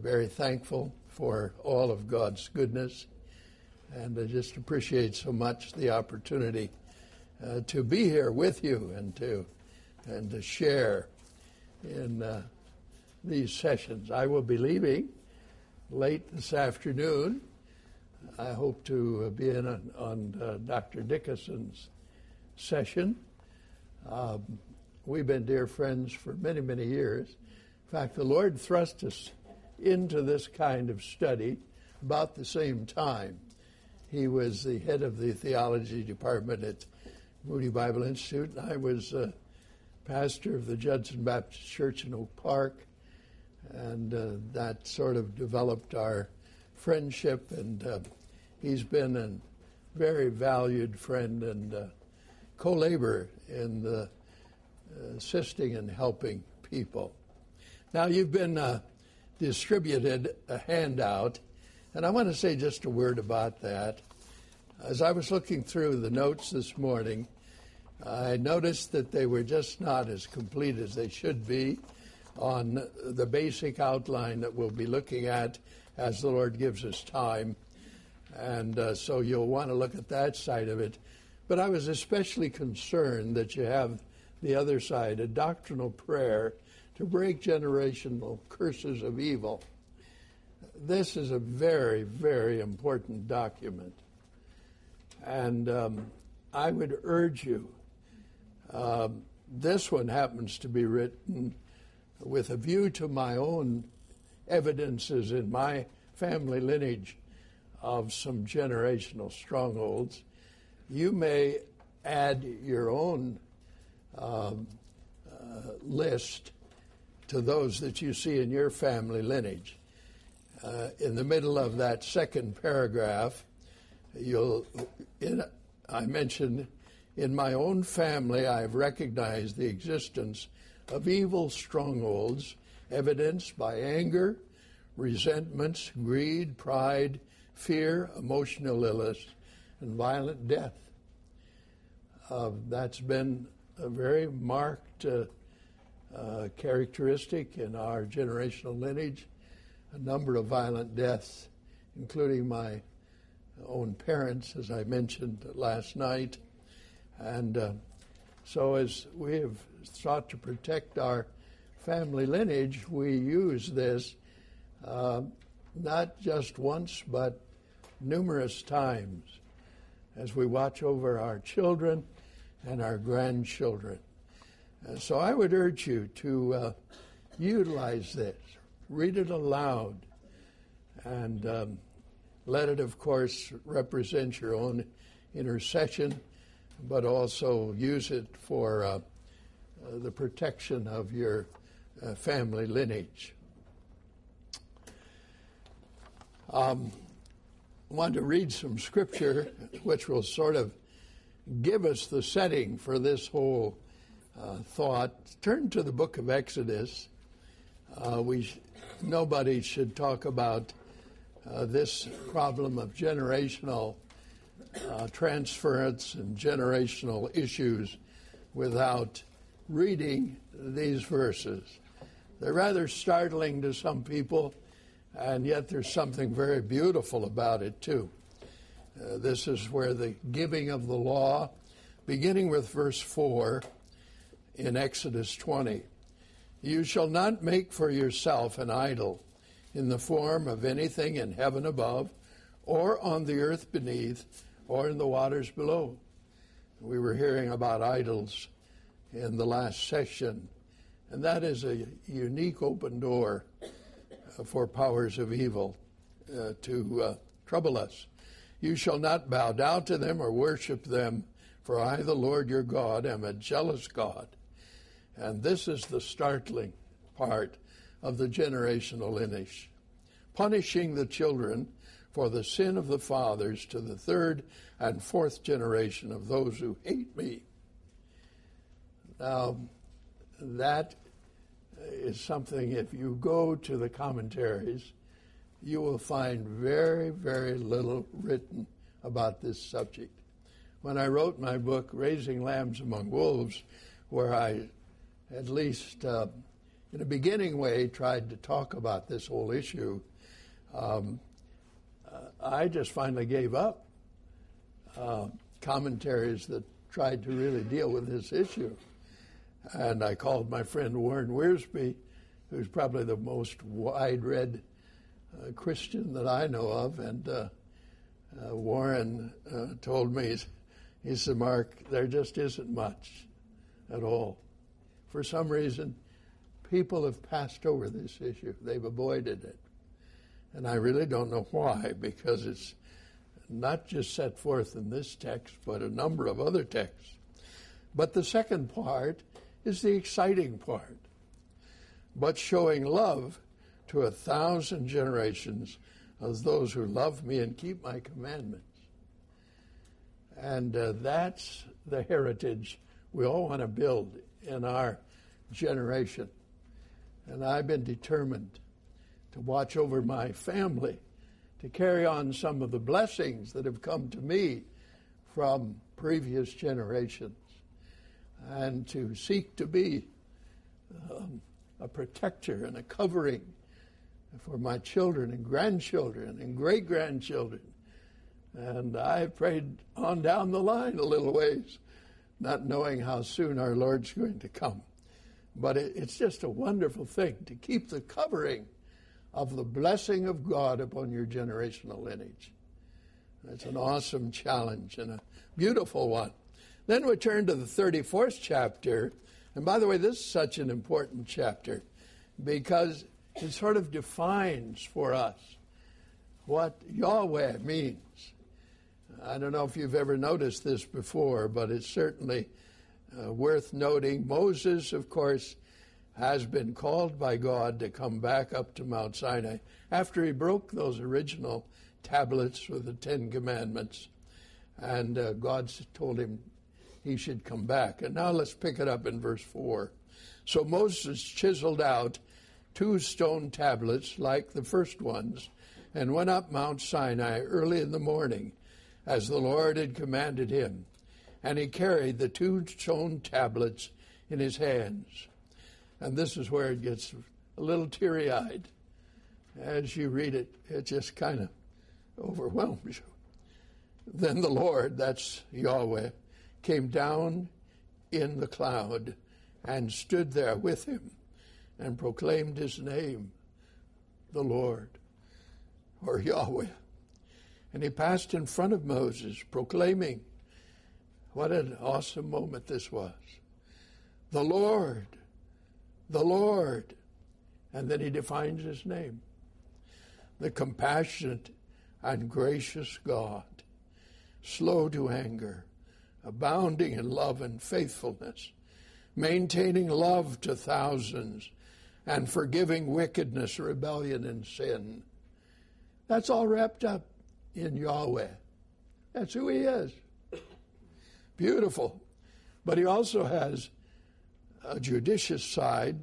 very thankful for all of God's goodness, and I just appreciate so much the opportunity to be here with you and to share in these sessions. I will be leaving late this afternoon. I hope to be in on Dr. Dickinson's session. We've been dear friends for many, many years. In fact, the Lord thrust us into this kind of study about the same time. He was the head of the theology department at Moody Bible Institute, and I was pastor of the Judson Baptist Church in Oak Park, and that sort of developed our friendship, and he's been a very valued friend and co-laborer in assisting and helping people. Now, you've been distributed a handout, and I want to say just a word about that. As I was looking through the notes this morning, I noticed that they were just not as complete as they should be on the basic outline that we'll be looking at as the Lord gives us time. And so you'll want to look at that side of it. But I was especially concerned that you have the other side, a doctrinal prayer to break generational curses of evil. This is a very, very important document. And I would urge you, this one happens to be written with a view to my own evidences in my family lineage of some generational strongholds. You may add your own list to those that you see in your family lineage. In the middle of that second paragraph, I mentioned, in my own family, I have recognized the existence of evil strongholds evidenced by anger, resentments, greed, pride, fear, emotional illness, and violent death. That's been a very marked characteristic in our generational lineage. A number of violent deaths, including my own parents, as I mentioned last night. And so as we have sought to protect our family lineage, we use this not just once, but numerous times as we watch over our children and our grandchildren. So I would urge you to utilize this, read it aloud, and let it, of course, represent your own intercession, but also use it for the protection of your family lineage. I want to read some scripture which will sort of give us the setting for this whole thought. Turn to the book of Exodus. Nobody should talk about this problem of generational transference and generational issues without reading these verses. They're rather startling to some people, and yet there's something very beautiful about it too. This is where the giving of the law, beginning with verse 4 in Exodus 20. You shall not make for yourself an idol in the form of anything in heaven above, or on the earth beneath, or in the waters below. We were hearing about idols in the last session, and that is a unique open door for powers of evil to trouble us. You shall not bow down to them or worship them, for I, the Lord your God, am a jealous God. And this is the startling part of the generational lineage. Punishing the children for the sin of the fathers to the third and fourth generation of those who hate me. Now, that is something, if you go to the commentaries, you will find very, very little written about this subject. When I wrote my book, Raising Lambs Among Wolves, where I at least in a beginning way, tried to talk about this whole issue, I just finally gave up commentaries that tried to really deal with this issue. And I called my friend Warren Wiersbe, who's probably the most wide-read Christian that I know of, and Warren told me, he said, Mark, there just isn't much at all. For some reason, people have passed over this issue. They've avoided it. And I really don't know why, because it's not just set forth in this text, but a number of other texts. But the second part is the exciting part. But showing love to 1,000 generations of those who love me and keep my commandments. And that's the heritage we all want to build in our generation. And I've been determined to watch over my family, to carry on some of the blessings that have come to me from previous generations, and to seek to be a protector and a covering for my children and grandchildren and great-grandchildren. And I've prayed on down the line a little ways, not knowing how soon our Lord's going to come. But it's just a wonderful thing to keep the covering of the blessing of God upon your generational lineage. It's an awesome challenge and a beautiful one. Then we turn to the 34th chapter. And by the way, this is such an important chapter because it sort of defines for us what Yahweh means. I don't know if you've ever noticed this before, but it's certainly worth noting. Moses, of course, has been called by God to come back up to Mount Sinai after he broke those original tablets with the Ten Commandments. And God told him he should come back. And now let's pick it up in verse 4. So Moses chiseled out 2 stone tablets like the first ones and went up Mount Sinai early in the morning as the Lord had commanded him. And he carried the 2 stone tablets in his hands. And this is where it gets a little teary-eyed. As you read it, it just kind of overwhelms you. Then the Lord, that's Yahweh, came down in the cloud and stood there with him and proclaimed his name, the Lord, or Yahweh. And he passed in front of Moses, proclaiming, what an awesome moment this was. The Lord, the Lord. And then he defines his name. The compassionate and gracious God, slow to anger, abounding in love and faithfulness, maintaining love to thousands, and forgiving wickedness, rebellion, and sin. That's all wrapped up in Yahweh. That's who he is. Beautiful. But he also has a judicious side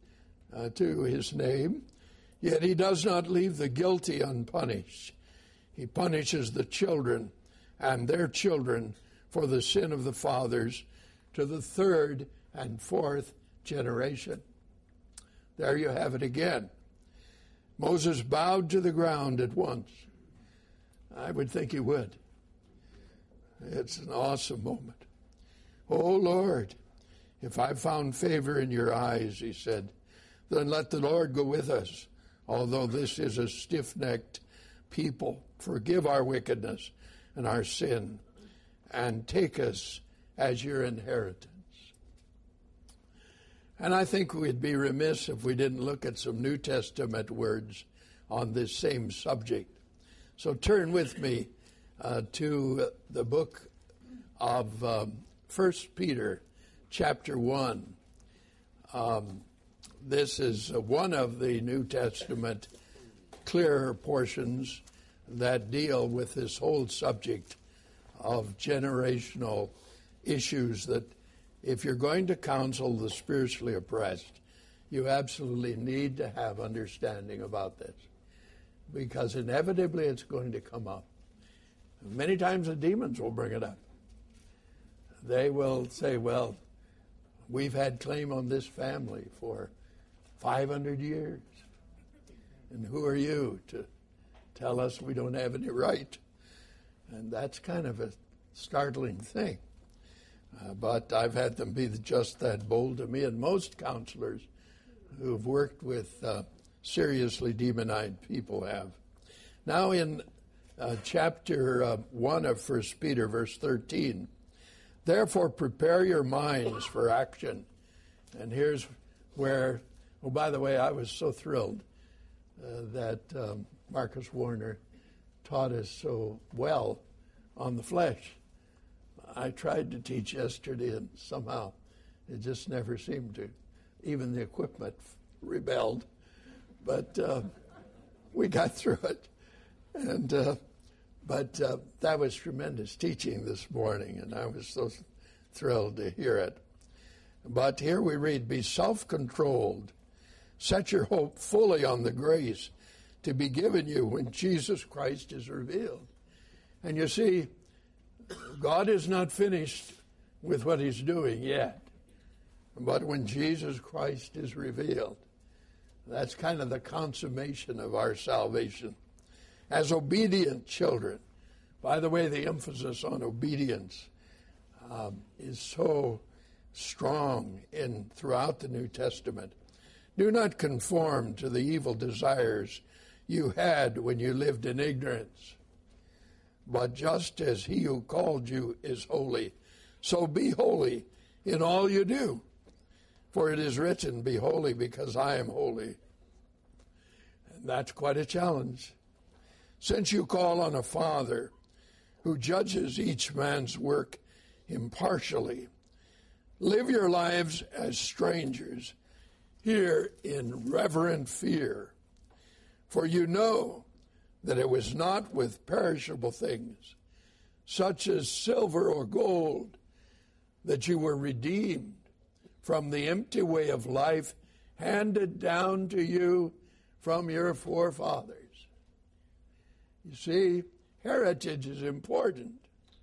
to his name, yet he does not leave the guilty unpunished. He punishes the children and their children for the sin of the fathers to the 3rd and 4th generation. There you have it again. Moses bowed to the ground at once. I would think he would. It's an awesome moment. Oh, Lord, if I found favor in your eyes, he said, then let the Lord go with us, although this is a stiff-necked people. Forgive our wickedness and our sin, and take us as your inheritance. And I think we'd be remiss if we didn't look at some New Testament words on this same subject. So turn with me to the book of 1 Peter, chapter 1. This is one of the New Testament clearer portions that deal with this whole subject of generational issues that if you're going to counsel the spiritually oppressed, you absolutely need to have understanding about this, because inevitably it's going to come up. Many times the demons will bring it up. They will say, well, we've had claim on this family for 500 years. And who are you to tell us we don't have any right? And that's kind of a startling thing. But I've had them be just that bold to me, and most counselors who've worked with seriously demonized people have. Now in chapter 1 of 1 Peter, verse 13, therefore prepare your minds for action. And here's where, oh, by the way, I was so thrilled that Marcus Warner taught us so well on the flesh. I tried to teach yesterday, and somehow it just never seemed to. Even the equipment rebelled. But we got through it. And but that was tremendous teaching this morning, and I was so thrilled to hear it. But here we read, be self-controlled. Set your hope fully on the grace to be given you when Jesus Christ is revealed. And you see, God is not finished with what he's doing yet. But when Jesus Christ is revealed, that's kind of the consummation of our salvation. As obedient children, by the way, the emphasis on obedience is so strong throughout the New Testament. Do not conform to the evil desires you had when you lived in ignorance. But just as he who called you is holy, so be holy in all you do. For it is written, be holy because I am holy. And that's quite a challenge. Since you call on a Father who judges each man's work impartially, live your lives as strangers here in reverent fear. For you know that it was not with perishable things, such as silver or gold, that you were redeemed from the empty way of life handed down to you from your forefathers. You see, heritage is important.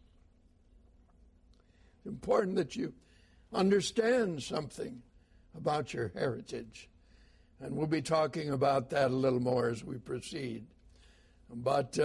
It's important that you understand something about your heritage. And we'll be talking about that a little more as we proceed. But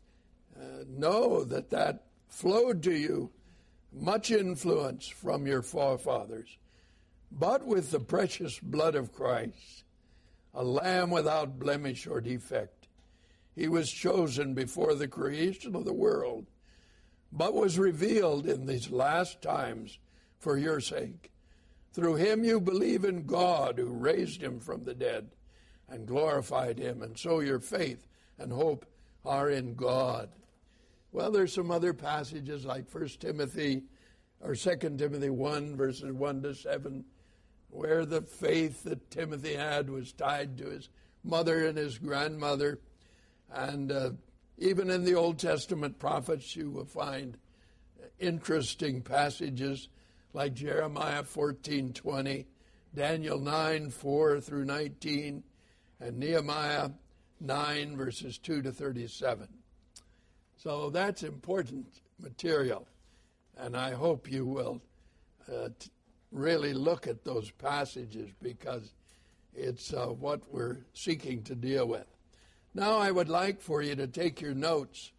know that flowed to you much influence from your forefathers, but with the precious blood of Christ, a lamb without blemish or defect. He was chosen before the creation of the world, but was revealed in these last times for your sake. Through him you believe in God, who raised him from the dead and glorified him, and so your faith and hope are in God. Well, there's some other passages like 1 Timothy or 2 Timothy 1, verses 1 to 7, where the faith that Timothy had was tied to his mother and his grandmother. And even in the Old Testament prophets, you will find interesting passages like Jeremiah 14:20, Daniel 9:4 through 19, and Nehemiah 9, verses 2 to 37. So that's important material, and I hope you will really look at those passages because it's what we're seeking to deal with. Now I would like for you to take your notes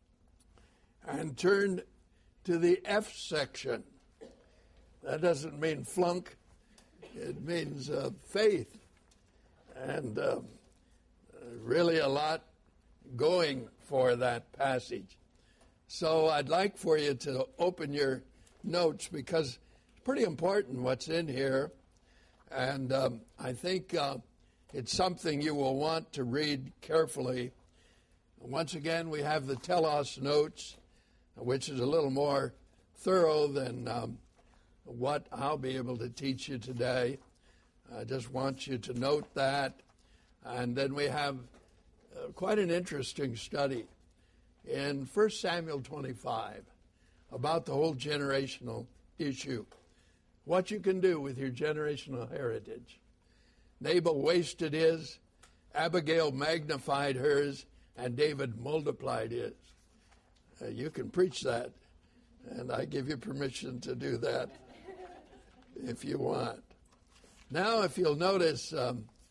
and turn to the F section. That doesn't mean flunk. It means faith. And really a lot going for that passage. So I'd like for you to open your notes because it's pretty important what's in here. And I think it's something you will want to read carefully. Once again, we have the telos notes, which is a little more thorough than what I'll be able to teach you today. I just want you to note that. And then we have quite an interesting study in 1 Samuel 25 about the whole generational issue. What you can do with your generational heritage. Nabal wasted his, Abigail magnified hers, and David multiplied his. You can preach that, and I give you permission to do that if you want. Now, if you'll notice,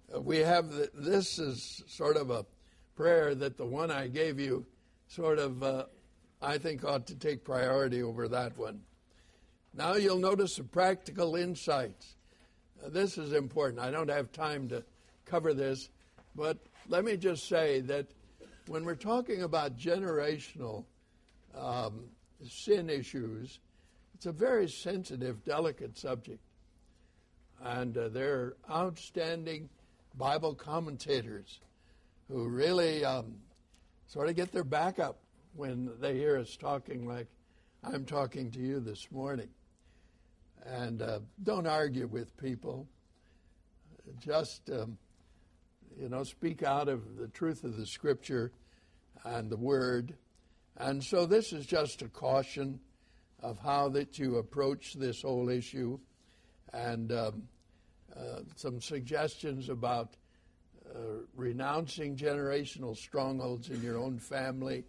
we have this is sort of a prayer that the one I gave you sort of, I think, ought to take priority over that one. Now you'll notice some practical insights. This is important. I don't have time to cover this, but let me just say that when we're talking about generational sin issues, it's a very sensitive, delicate subject. And there are outstanding Bible commentators who really sort of get their back up when they hear us talking like I'm talking to you this morning. And don't argue with people. Just, speak out of the truth of the Scripture and the Word. And so this is just a caution of how that you approach this whole issue, and some suggestions about renouncing generational strongholds in your own family.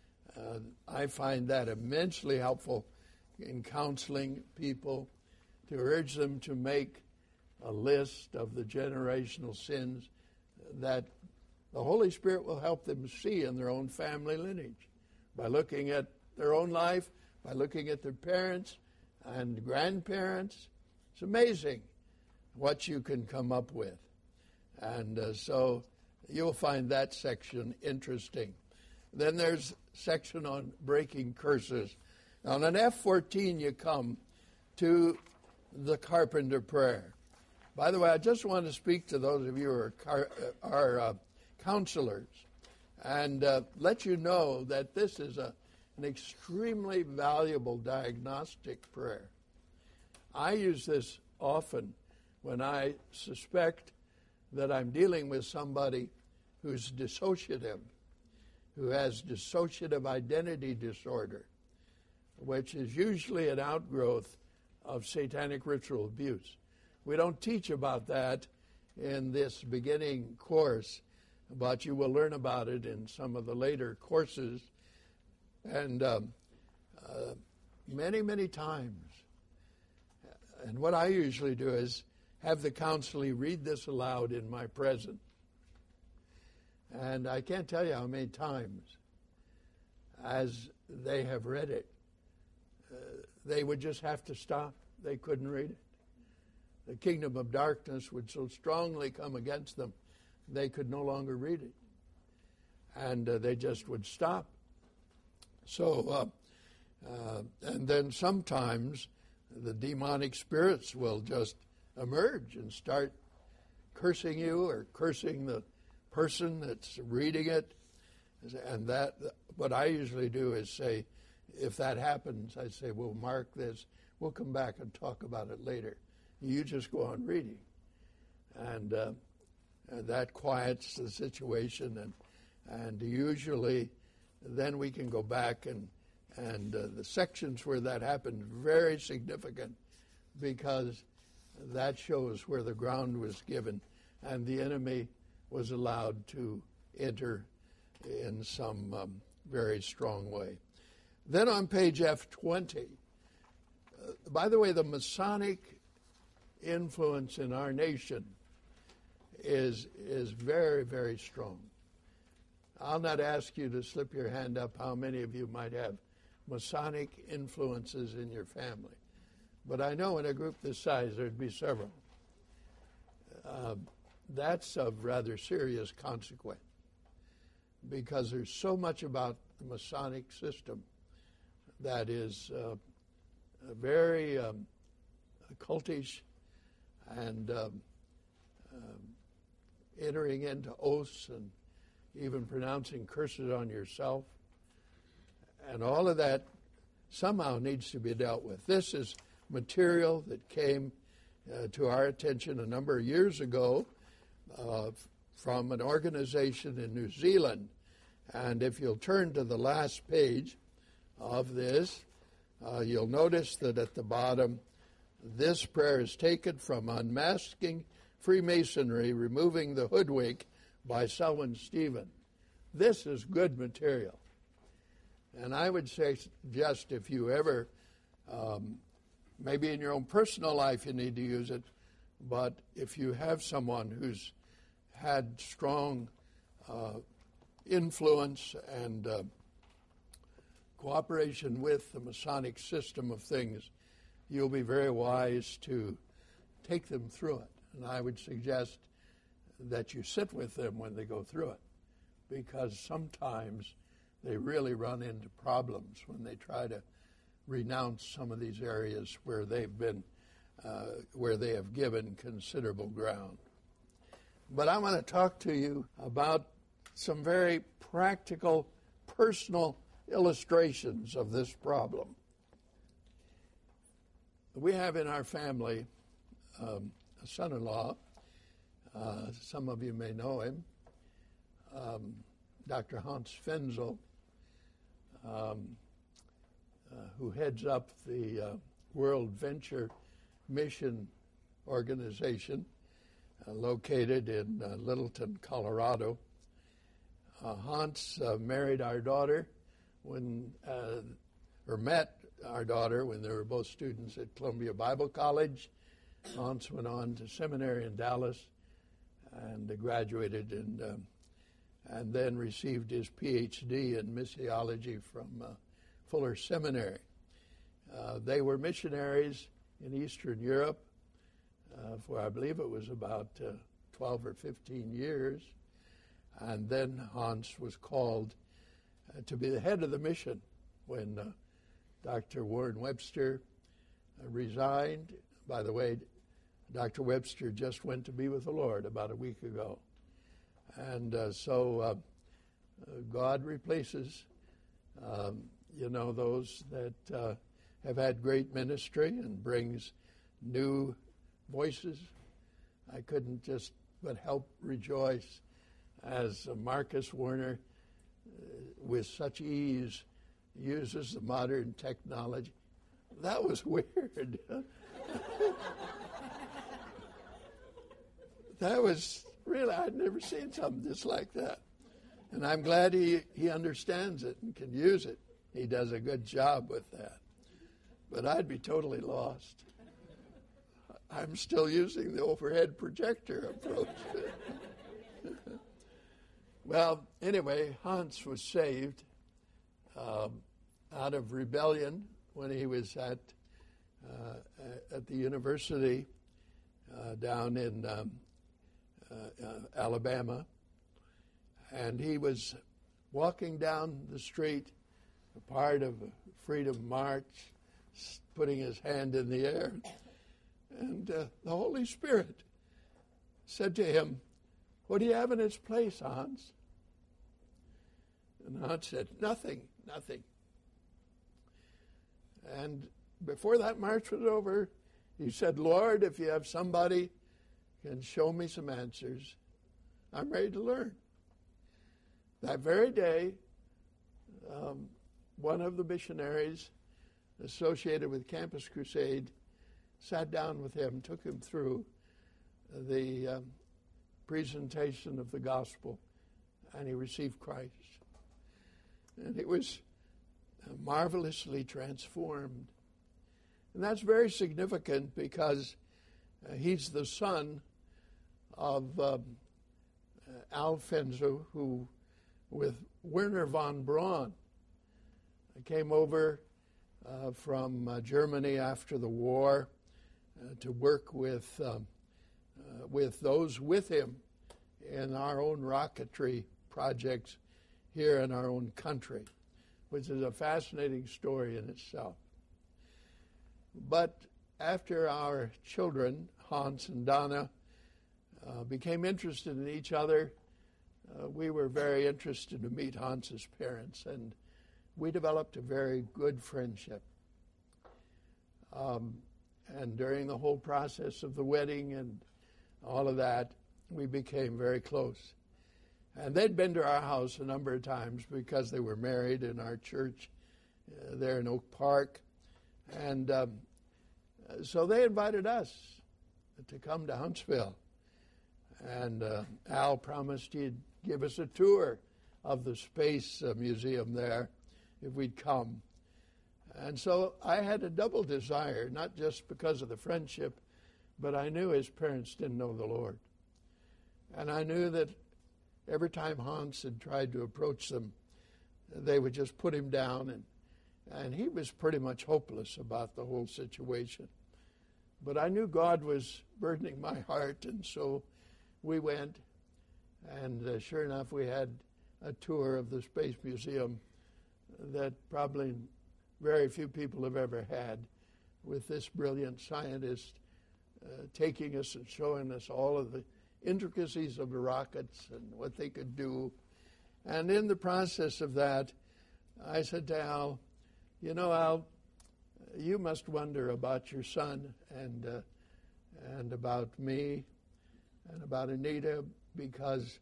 I find that immensely helpful in counseling people, to urge them to make a list of the generational sins that the Holy Spirit will help them see in their own family lineage by looking at their own life, by looking at their parents and grandparents. It's amazing what you can come up with. And so you'll find that section interesting. Then there's a section on breaking curses. On an F14 you come to the carpenter prayer. By the way, I just want to speak to those of you who are counselors and let you know that this is an extremely valuable diagnostic prayer. I use this often when I suspect that I'm dealing with somebody who's dissociative, who has dissociative identity disorder, which is usually an outgrowth of satanic ritual abuse. We don't teach about that in this beginning course, but you will learn about it in some of the later courses. And many, many times. And what I usually do is have the counselee read this aloud in my presence. And I can't tell you how many times as they have read it, they would just have to stop. They couldn't read it. The kingdom of darkness would so strongly come against them, they could no longer read it. And they just would stop. So, and then sometimes the demonic spirits will just emerge and start cursing you or cursing the person that's reading it. And that, what I usually do is say, if that happens, I say, we'll mark this. We'll come back and talk about it later. You just go on reading. And that quiets the situation. And usually then we can go back and the sections where that happened, very significant, because that shows where the ground was given and the enemy was allowed to enter in some very strong way. Then on page F20, by the way, the Masonic influence in our nation is very, very strong. I'll not ask you to slip your hand up how many of you might have Masonic influences in your family. But I know in a group this size there'd be several. That's of rather serious consequence because there's so much about the Masonic system that is very cultish and entering into oaths and even pronouncing curses on yourself. And all of that somehow needs to be dealt with. This is material that came to our attention a number of years ago from an organization in New Zealand. And if you'll turn to the last page of this, you'll notice that at the bottom, this prayer is taken from Unmasking Freemasonry, Removing the Hoodwink by Selwyn Stephen. This is good material. And I would say, just if you ever, maybe in your own personal life you need to use it, but if you have someone who's had strong influence and cooperation with the Masonic system of things, you'll be very wise to take them through it. And I would suggest that you sit with them when they go through it, because sometimes they really run into problems when they try to renounce some of these areas where they've been, where they have given considerable ground. But I want to talk to you about some very practical, personal illustrations of this problem. We have in our family a son-in-law. Some of you may know him, Dr. Hans Fenzel, who heads up the World Venture Mission Organization, located in Littleton, Colorado. Hans married our daughter met our daughter when they were both students at Columbia Bible College. Hans went on to seminary in Dallas and graduated and then received his PhD in missiology from Fuller Seminary. They were missionaries in Eastern Europe for, I believe it was about 12 or 15 years. And then Hans was called to be the head of the mission when Dr. Warren Webster resigned. By the way, Dr. Webster just went to be with the Lord about a week ago. And so God replaces, those that have had great ministry and brings new voices. I couldn't just but help rejoice as Marcus Warner, with such ease, uses the modern technology. That was weird. That was really, I'd never seen something just like that. And I'm glad he understands it and can use it. He does a good job with that. But I'd be totally lost. I'm still using the overhead projector approach. Well, anyway, Hans was saved out of rebellion when he was at the university down in Alabama. And he was walking down the street, a part of a Freedom March, putting his hand in the air. And the Holy Spirit said to him, "What do you have in its place, Hans?" And Hans said, "Nothing, nothing." And before that march was over, he said, "Lord, if you have somebody can show me some answers, I'm ready to learn." That very day, one of the missionaries associated with Campus Crusade sat down with him, took him through the presentation of the gospel, and he received Christ. And it was marvelously transformed. And that's very significant because he's the son of Al Fenzel, who, with Werner von Braun, came over from Germany after the war to work with those with him in our own rocketry projects here in our own country, which is a fascinating story in itself. But after our children, Hans and Donna, became interested in each other, we were very interested to meet Hans's parents, and we developed a very good friendship. And during the whole process of the wedding and all of that, we became very close. And they'd been to our house a number of times because they were married in our church there in Oak Park. And so they invited us to come to Huntsville. And Al promised he'd give us a tour of the Space Museum there if we'd come. And so I had a double desire, not just because of the friendship, but I knew his parents didn't know the Lord. And I knew that every time Hans had tried to approach them, they would just put him down, and he was pretty much hopeless about the whole situation. But I knew God was burdening my heart, and so we went, and sure enough, we had a tour of the Space Museum that probably very few people have ever had, with this brilliant scientist taking us and showing us all of the intricacies of the rockets and what they could do. And in the process of that, I said to Al, you know, Al, you must wonder about your son and about me and about Anita, because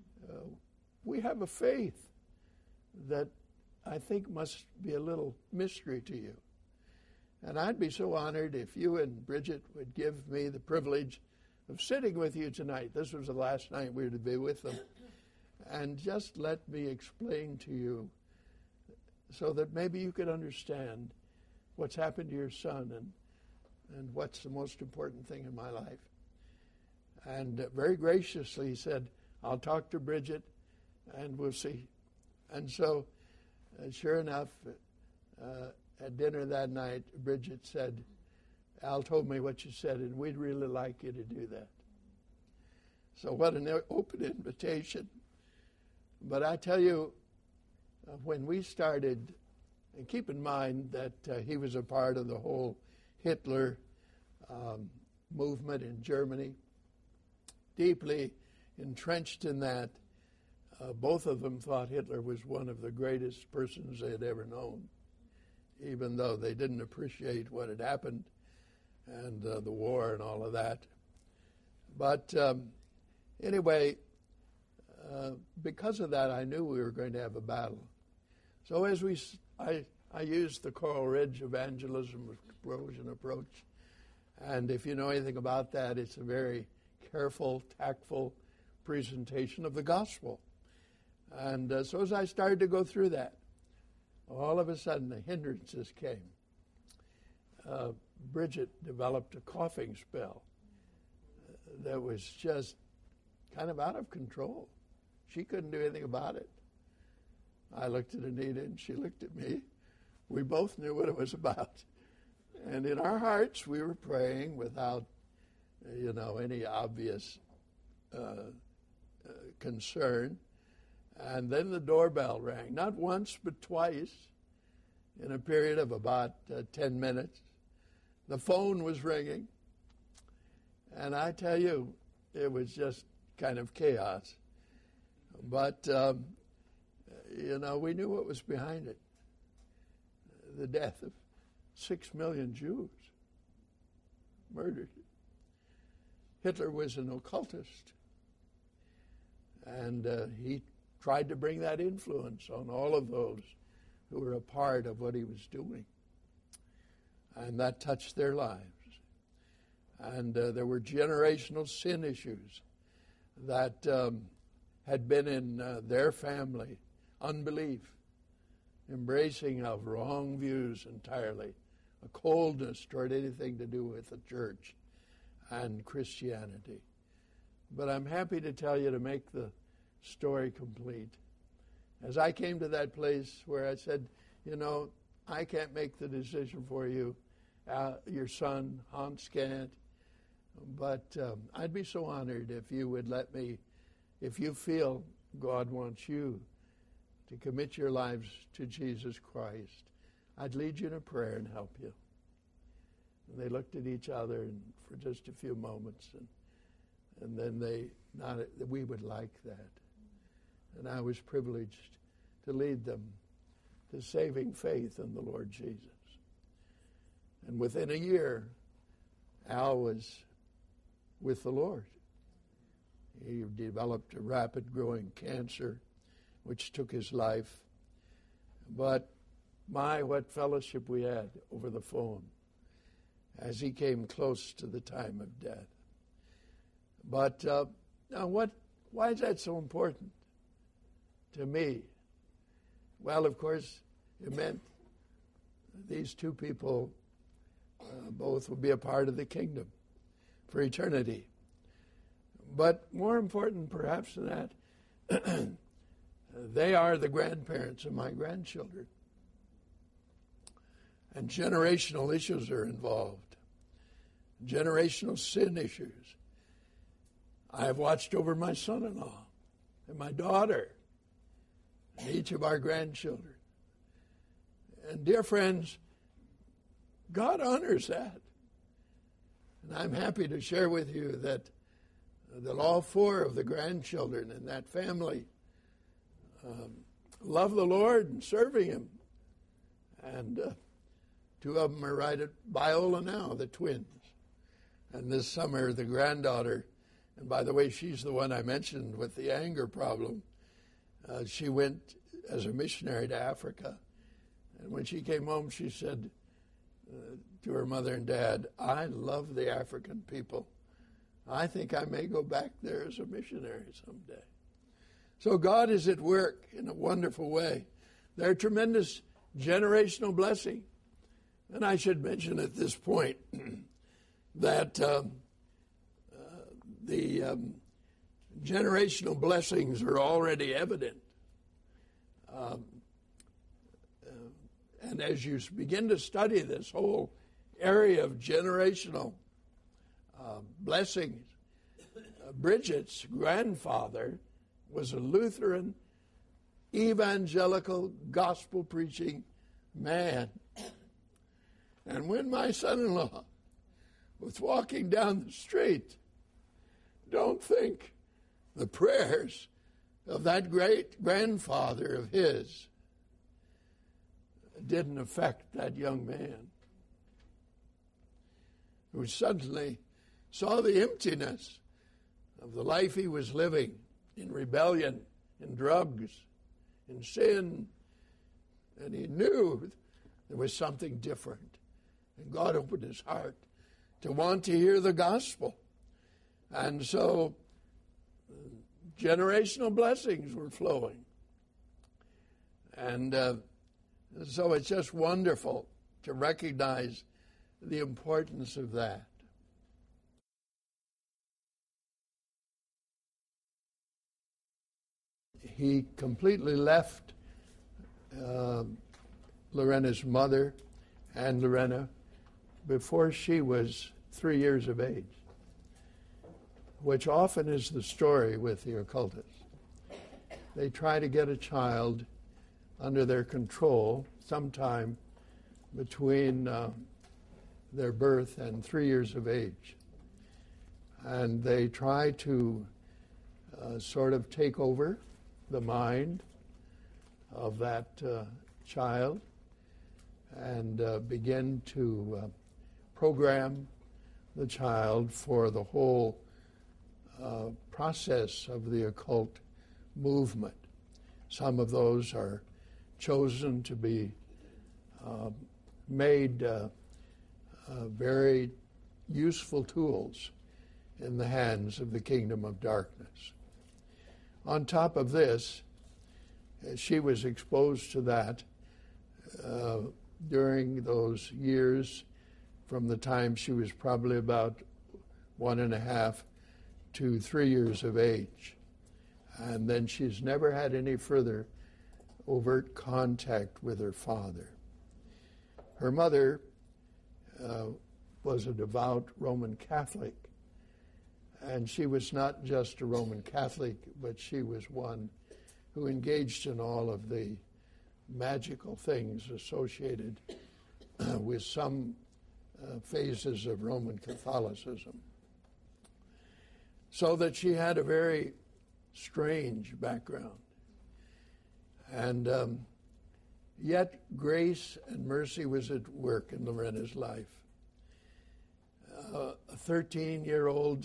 we have a faith that I think must be a little mystery to you. And I'd be so honored if you and Bridget would give me the privilege of sitting with you tonight. This was the last night we were to be with them. And just let me explain to you so that maybe you could understand what's happened to your son and what's the most important thing in my life. And very graciously he said, I'll talk to Bridget and we'll see. And so, sure enough, at dinner that night, Bridget said, Al told me what you said, and we'd really like you to do that. So what an open invitation. But I tell you, when we started, and keep in mind that he was a part of the whole Hitler movement in Germany, deeply entrenched in that. Both of them thought Hitler was one of the greatest persons they had ever known, even though they didn't appreciate what had happened and the war and all of that. But anyway, because of that, I knew we were going to have a battle. So as I used the Coral Ridge evangelism approach, and if you know anything about that, it's a very careful, tactful presentation of the gospel. And so as I started to go through that, all of a sudden the hindrances came. Bridget developed a coughing spell that was just kind of out of control. She couldn't do anything about it. I looked at Anita and she looked at me. We both knew what it was about. And in our hearts we were praying without, any obvious concern. And then the doorbell rang, not once but twice in a period of about 10 minutes. The phone was ringing. And I tell you, it was just kind of chaos. But, we knew what was behind it. The death of 6 million Jews murdered. Hitler was an occultist. And he tried to bring that influence on all of those who were a part of what he was doing. And that touched their lives. And there were generational sin issues that had been in their family. Unbelief, embracing of wrong views entirely, a coldness toward anything to do with the church and Christianity. But I'm happy to tell you, to make the story complete, as I came to that place where I said, I can't make the decision for you, your son, Hans can't, but I'd be so honored if you would let me, if you feel God wants you to commit your lives to Jesus Christ, I'd lead you in a prayer and help you. And they looked at each other and for just a few moments, and then they nodded that we would like that. And I was privileged to lead them to saving faith in the Lord Jesus. And within a year, Al was with the Lord. He developed a rapid growing cancer, which took his life. But what fellowship we had over the phone as he came close to the time of death. But now why is that so important to me? Well, of course, it meant these two people both would be a part of the kingdom for eternity. But more important perhaps than that, they are the grandparents of my grandchildren. And generational issues are involved. Generational sin issues. I have watched over my son-in-law and my daughter and each of our grandchildren. And dear friends, God honors that. And I'm happy to share with you that all four of the grandchildren in that family love the Lord and serving Him. And two of them are right at Biola now, the twins. And this summer, the granddaughter, and by the way, she's the one I mentioned with the anger problem. She went as a missionary to Africa. And when she came home, she said to her mother and dad, I love the African people. I think I may go back there as a missionary someday. So God is at work in a wonderful way. There are tremendous generational blessing. And I should mention at this point that the generational blessings are already evident. And as you begin to study this whole area of generational blessings, Bridget's grandfather was a Lutheran, evangelical, gospel-preaching man. And when my son-in-law was walking down the street, don't think the prayers of that great grandfather of his didn't affect that young man, who suddenly saw the emptiness of the life he was living in rebellion, in drugs, in sin, and he knew there was something different. And God opened his heart to want to hear the gospel. And so generational blessings were flowing. And so it's just wonderful to recognize the importance of that. He completely left Lorena's mother and Lorena before she was 3 years of age, which often is the story with the occultists. They try to get a child under their control sometime between their birth and 3 years of age. And they try to sort of take over the mind of that child and begin to program the child for the whole process of the occult movement. Some of those are chosen to be made very useful tools in the hands of the kingdom of darkness. On top of this, she was exposed to that during those years from the time she was probably about 1.5 to 3 years of age. And then she's never had any further overt contact with her father. Her mother was a devout Roman Catholic, and she was not just a Roman Catholic, but she was one who engaged in all of the magical things associated with some phases of Roman Catholicism. So that she had a very strange background. And yet grace and mercy was at work in Lorena's life. A 13-year-old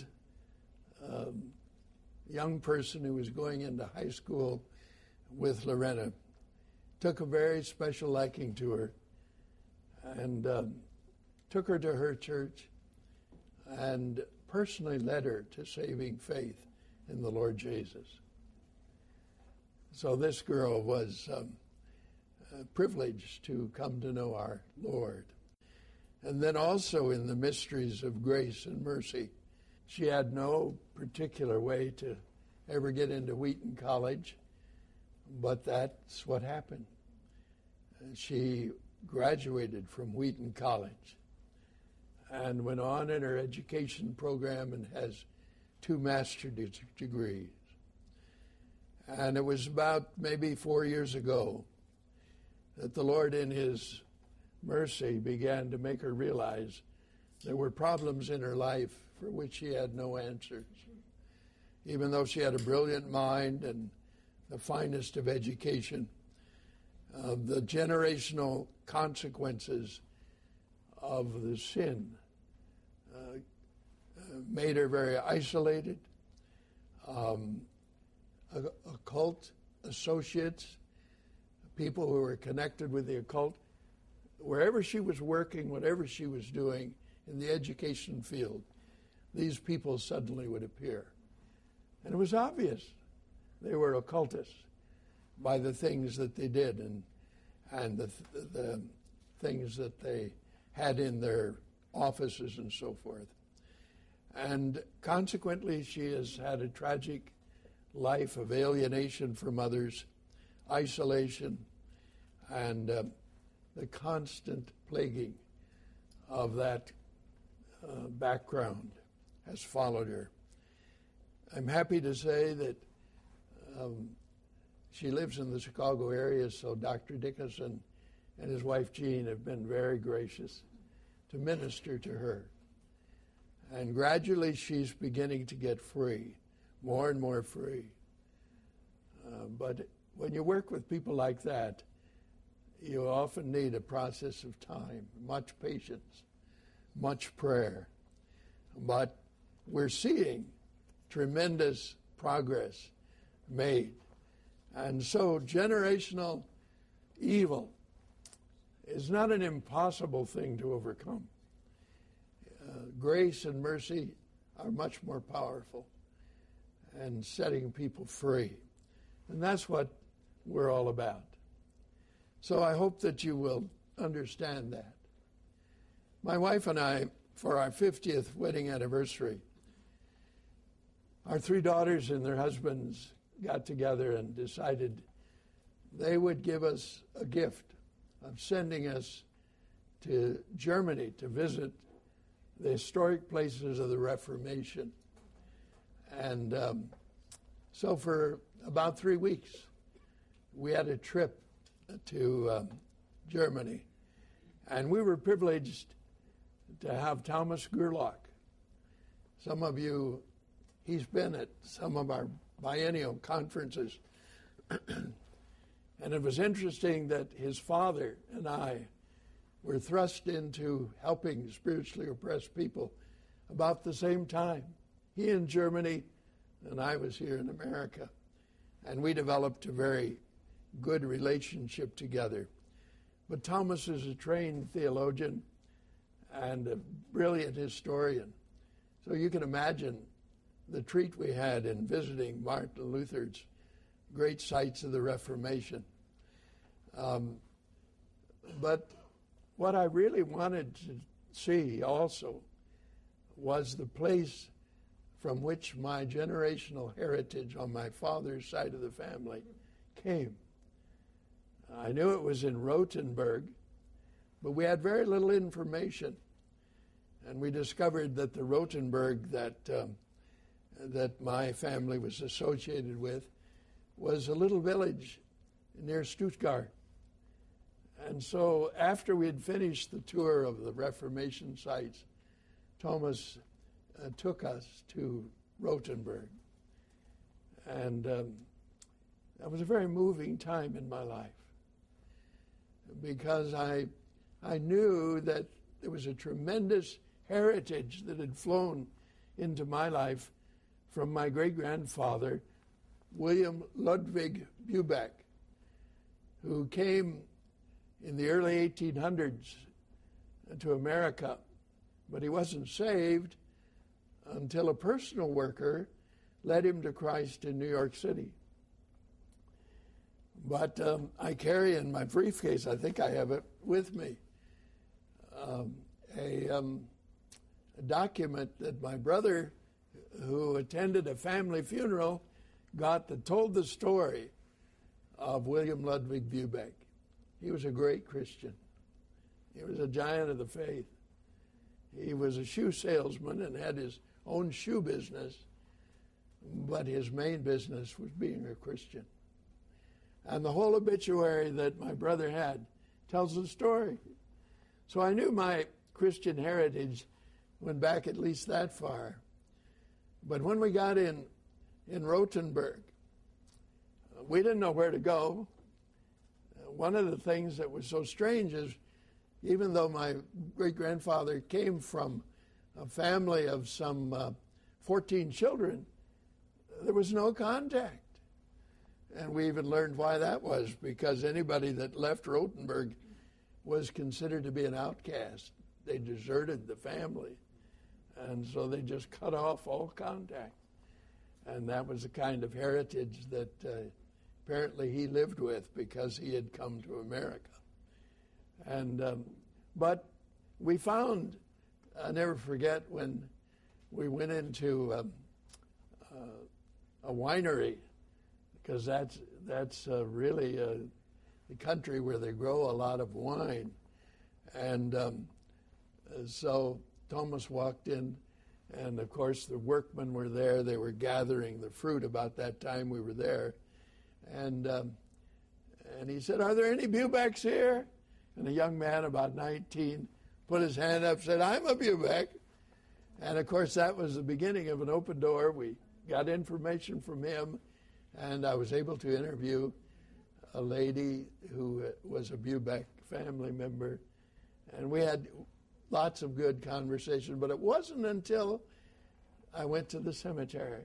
young person who was going into high school with Lorena took a very special liking to her and took her to her church and personally led her to saving faith in the Lord Jesus. So this girl was privileged to come to know our Lord. And then also in the mysteries of grace and mercy, She had no particular way to ever get into Wheaton College, but that's what happened. She graduated from Wheaton College and went on in her education program and has 2 master's degrees. And it was about maybe 4 years ago that the Lord in His mercy began to make her realize there were problems in her life for which she had no answers. Even though she had a brilliant mind and the finest of education, the generational consequences of the sin made her very isolated. Occult associates, people who were connected with the occult, wherever she was working, whatever she was doing in the education field, these people suddenly would appear. And it was obvious they were occultists by the things that they did and the things that they had in their offices and so forth. And consequently, she has had a tragic life of alienation from others, isolation, and the constant plaguing of that background has followed her. I'm happy to say that she lives in the Chicago area, so Dr. Dickinson and his wife Jean have been very gracious to minister to her. And gradually she's beginning to get free, more and more free. But when you work with people like that, you often need a process of time, much patience, much prayer. But we're seeing tremendous progress made. And so generational evil is not an impossible thing to overcome. Grace and mercy are much more powerful and setting people free. And that's what we're all about. So I hope that you will understand that. My wife and I, for our 50th wedding anniversary, our 3 daughters and their husbands got together and decided they would give us a gift of sending us to Germany to visit the historic places of the Reformation. And so for about 3 weeks, we had a trip to Germany. And we were privileged to have Thomas Gerlach. Some of you, he's been at some of our biennial conferences. And it was interesting that his father and I were thrust into helping spiritually oppressed people about the same time. He in Germany, and I was here in America. And we developed a very good relationship together. But Thomas is a trained theologian and a brilliant historian. So you can imagine the treat we had in visiting Martin Luther's great sites of the Reformation. But what I really wanted to see also was the place from which my generational heritage on my father's side of the family came. I knew it was in Rothenburg, but we had very little information. And we discovered that the Rothenburg that my family was associated with was a little village near Stuttgart. And so after we had finished the tour of the Reformation sites, Thomas took us to Rothenburg. And that was a very moving time in my life because I knew that there was a tremendous heritage that had flown into my life from my great-grandfather, William Ludwig Bubeck, who came in the early 1800s to America, but he wasn't saved until a personal worker led him to Christ in New York City. But I carry in my briefcase, I think I have it with me, a document that my brother who attended a family funeral told the story of William Ludwig Bubeck. He was a great Christian. He was a giant of the faith. He was a shoe salesman and had his own shoe business, but his main business was being a Christian. And the whole obituary that my brother had tells the story. So I knew my Christian heritage went back at least that far. But when we got in Rothenburg, we didn't know where to go. One of the things that was so strange is, even though my great-grandfather came from a family of some 14 children, there was no contact. And we even learned why that was, because anybody that left Rothenburg was considered to be an outcast. They deserted the family. And so they just cut off all contact. And that was the kind of heritage that apparently he lived with, because he had come to America. And but we found, I'll never forget when we went into a winery, because that's really the country where they grow a lot of wine. And so Thomas walked in, and of course the workmen were there. They were gathering the fruit about that time we were there. And he said, "Are there any Bubecks here?" And a young man, about 19, put his hand up and said, "I'm a Bubeck." And of course that was the beginning of an open door. We got information from him, and I was able to interview a lady who was a Bubeck family member. And we had lots of good conversation, but it wasn't until I went to the cemetery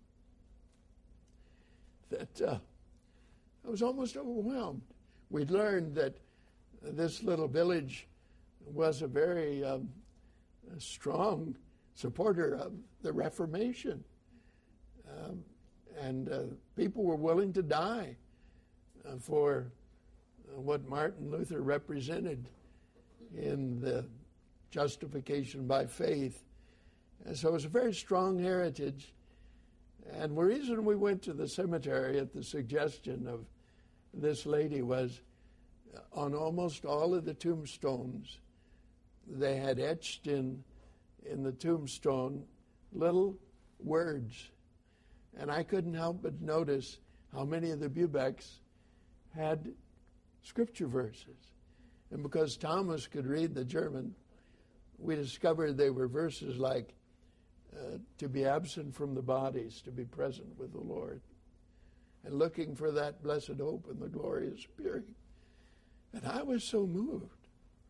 that I was almost overwhelmed. We'd learned that this little village was a very strong supporter of the Reformation. And people were willing to die for what Martin Luther represented in the justification by faith. And so it was a very strong heritage. And the reason we went to the cemetery at the suggestion of this lady was, on almost all of the tombstones, they had etched in the tombstone little words. And I couldn't help but notice how many of the Bubecks had scripture verses. And because Thomas could read the German, we discovered they were verses like, to be absent from the bodies, to be present with the Lord, and looking for that blessed hope and the glorious appearing. And I was so moved,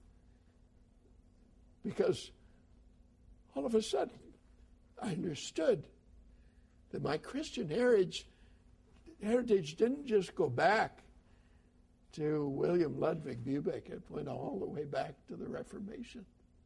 because all of a sudden I understood that my Christian heritage didn't just go back to William Ludwig Bubeck. It went all the way back to the Reformation.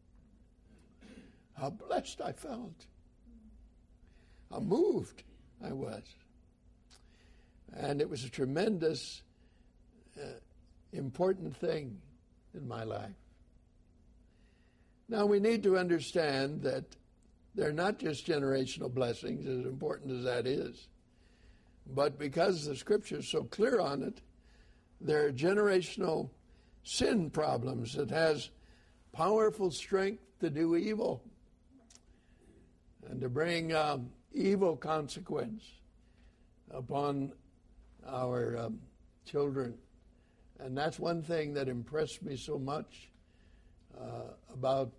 How blessed I felt. How moved I was. And it was a tremendous, important thing in my life. Now we need to understand that they're not just generational blessings, as important as that is, but because the Scripture is so clear on it, there are generational sin problems that has powerful strength to do evil and to bring evil consequence upon our children. And that's one thing that impressed me so much about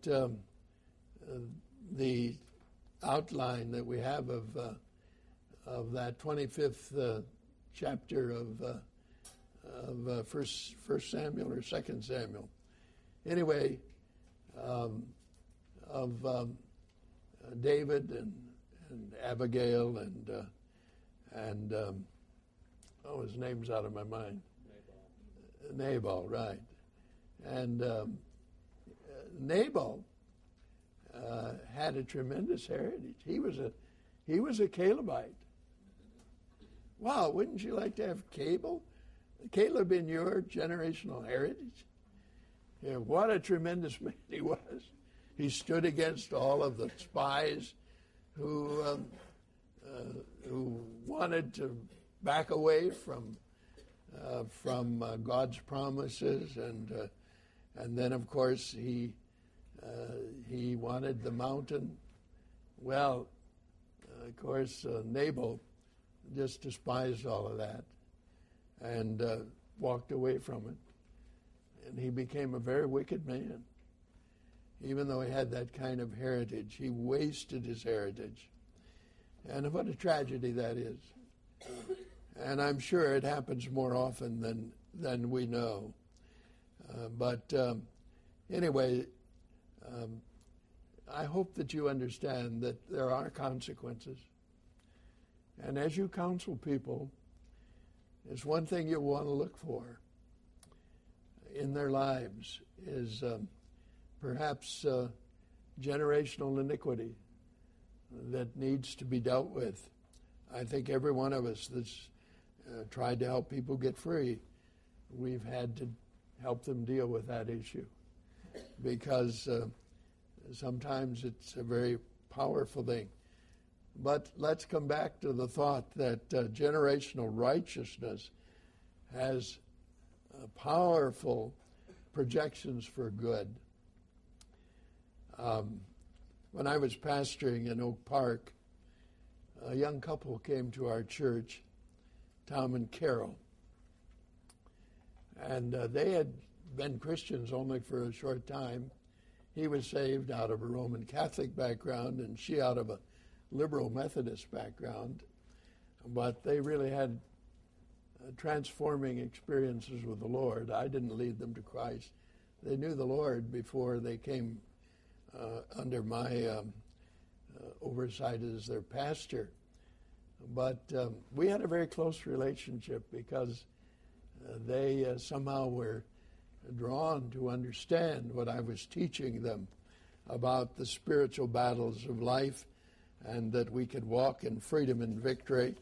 the outline that we have of that 25th chapter of First Samuel or 2 Samuel. Anyway, of David and Abigail and his name's out of my mind. Nabal, right. And Nabal had a tremendous heritage. He was a Calebite. Wow, wouldn't you like to have Caleb in your generational heritage? Yeah, what a tremendous man he was. He stood against all of the spies who wanted to back away from God's promises, and then of course he wanted the mountain. Well, of course, Nabal just despised all of that and walked away from it. And he became a very wicked man. Even though he had that kind of heritage, he wasted his heritage. And what a tragedy that is. And I'm sure it happens more often than we know. But anyway, I hope that you understand that there are consequences. And as you counsel people, there's one thing you want to look for in their lives is perhaps generational iniquity that needs to be dealt with. I think every one of us that's tried to help people get free, we've had to help them deal with that issue because sometimes it's a very powerful thing. But let's come back to the thought that generational righteousness has powerful projections for good. When I was pastoring in Oak Park, a young couple came to our church, Tom and Carol. And they had been Christians only for a short time. He was saved out of a Roman Catholic background and she out of a liberal Methodist background. But they really had transforming experiences with the Lord. I didn't lead them to Christ. They knew the Lord before they came under my oversight as their pastor. But we had a very close relationship because they somehow were drawn to understand what I was teaching them about the spiritual battles of life and that we could walk in freedom and victory.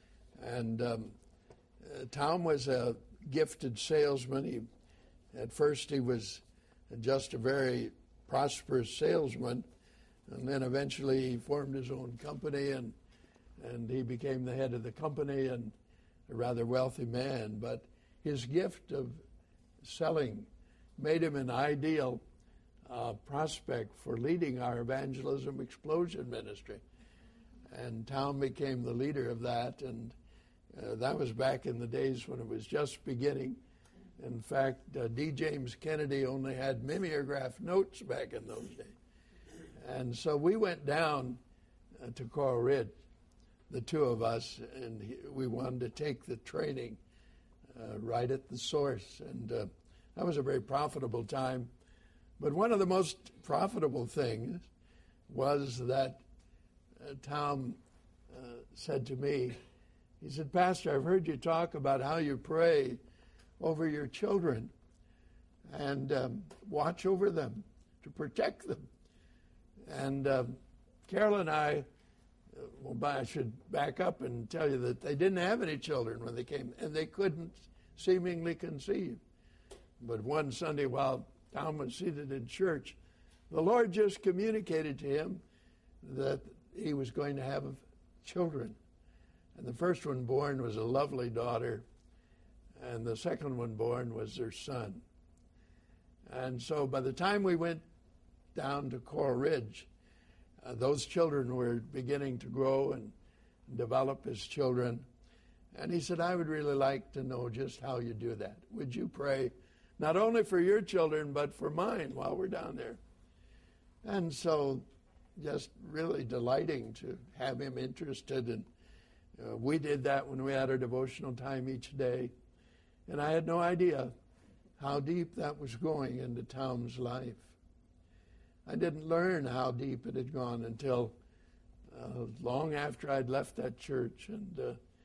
And Tom was a gifted salesman. At first he was just a very prosperous salesman, and then eventually he formed his own company and he became the head of the company and a rather wealthy man. But his gift of selling made him an ideal prospect for leading our evangelism explosion ministry. And Tom became the leader of that, and that was back in the days when it was just beginning. In fact, D. James Kennedy only had mimeograph notes back in those days. And so we went down to Coral Ridge, the two of us, and we wanted to take the training right at the source. And that was a very profitable time. But one of the most profitable things was that Tom said to me, he said, "Pastor, I've heard you talk about how you pray over your children and watch over them to protect them." And Carol and I should back up and tell you that they didn't have any children when they came, and they couldn't seemingly conceive. But one Sunday while Tom was seated in church, the Lord just communicated to him that he was going to have children. And the first one born was a lovely daughter, and the second one born was their son. And so by the time we went down to Coral Ridge, those children were beginning to grow and develop as children. And he said, "I would really like to know just how you do that. Would you pray not only for your children, but for mine while we're down there?" And so just really delighting to have him interested. And we did that when we had our devotional time each day. And I had no idea how deep that was going into Tom's life. I didn't learn how deep it had gone until long after I'd left that church and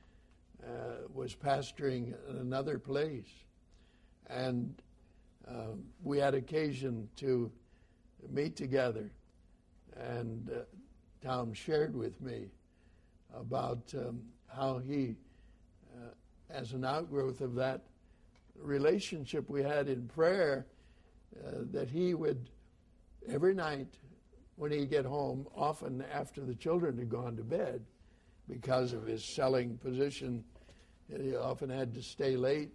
was pastoring in another place. And we had occasion to meet together. And Tom shared with me about how he, as an outgrowth of that relationship we had in prayer, that he would every night when he'd get home, often after the children had gone to bed, because of his selling position, he often had to stay late,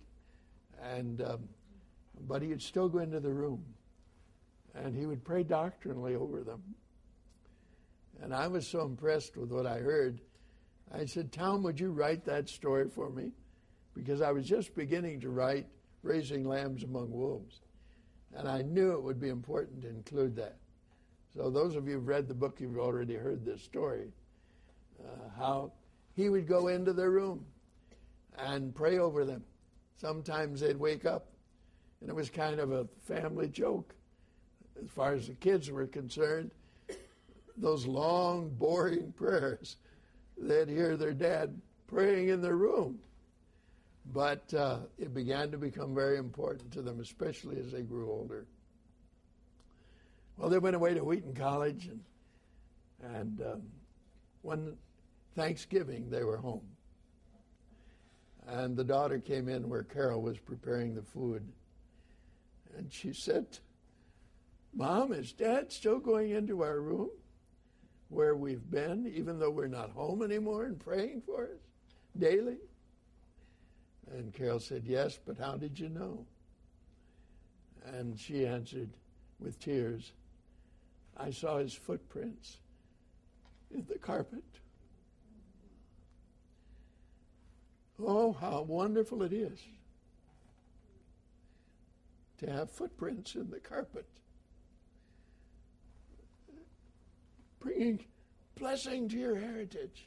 but he would still go into the room, and he would pray doctrinally over them. And I was so impressed with what I heard, I said, Tom, would you write that story for me? Because I was just beginning to write Raising Lambs Among Wolves, and I knew it would be important to include that. So those of you who've read the book, you've already heard this story, how he would go into their room and pray over them. Sometimes they'd wake up, and it was kind of a family joke. As far as the kids were concerned, those long, boring prayers, they'd hear their dad praying in their room. But it began to become very important to them, especially as they grew older. Well, they went away to Wheaton College, and one Thanksgiving they were home. And the daughter came in where Carol was preparing the food. And she said, Mom, is Dad still going into our room where we've been, even though we're not home anymore, and praying for us daily? And Carol said, yes, but how did you know? And she answered with tears, I saw his footprints in the carpet. Oh, how wonderful it is to have footprints in the carpet, bringing blessing to your heritage.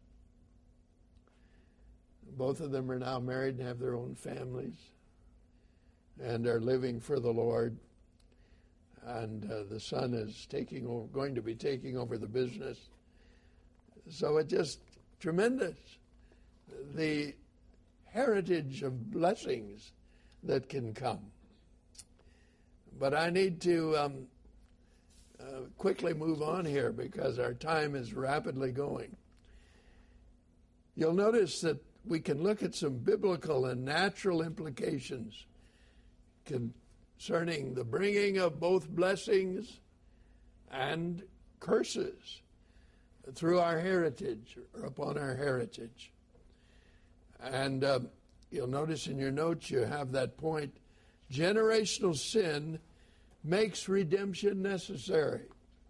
Both of them are now married and have their own families and are living for the Lord. And the son is going to be taking over the business. So it's just tremendous, the heritage of blessings that can come. But I need to quickly move on here because our time is rapidly going. You'll notice that we can look at some biblical and natural implications concerning the bringing of both blessings and curses through our heritage or upon our heritage. And you'll notice in your notes you have that point, generational sin makes redemption necessary.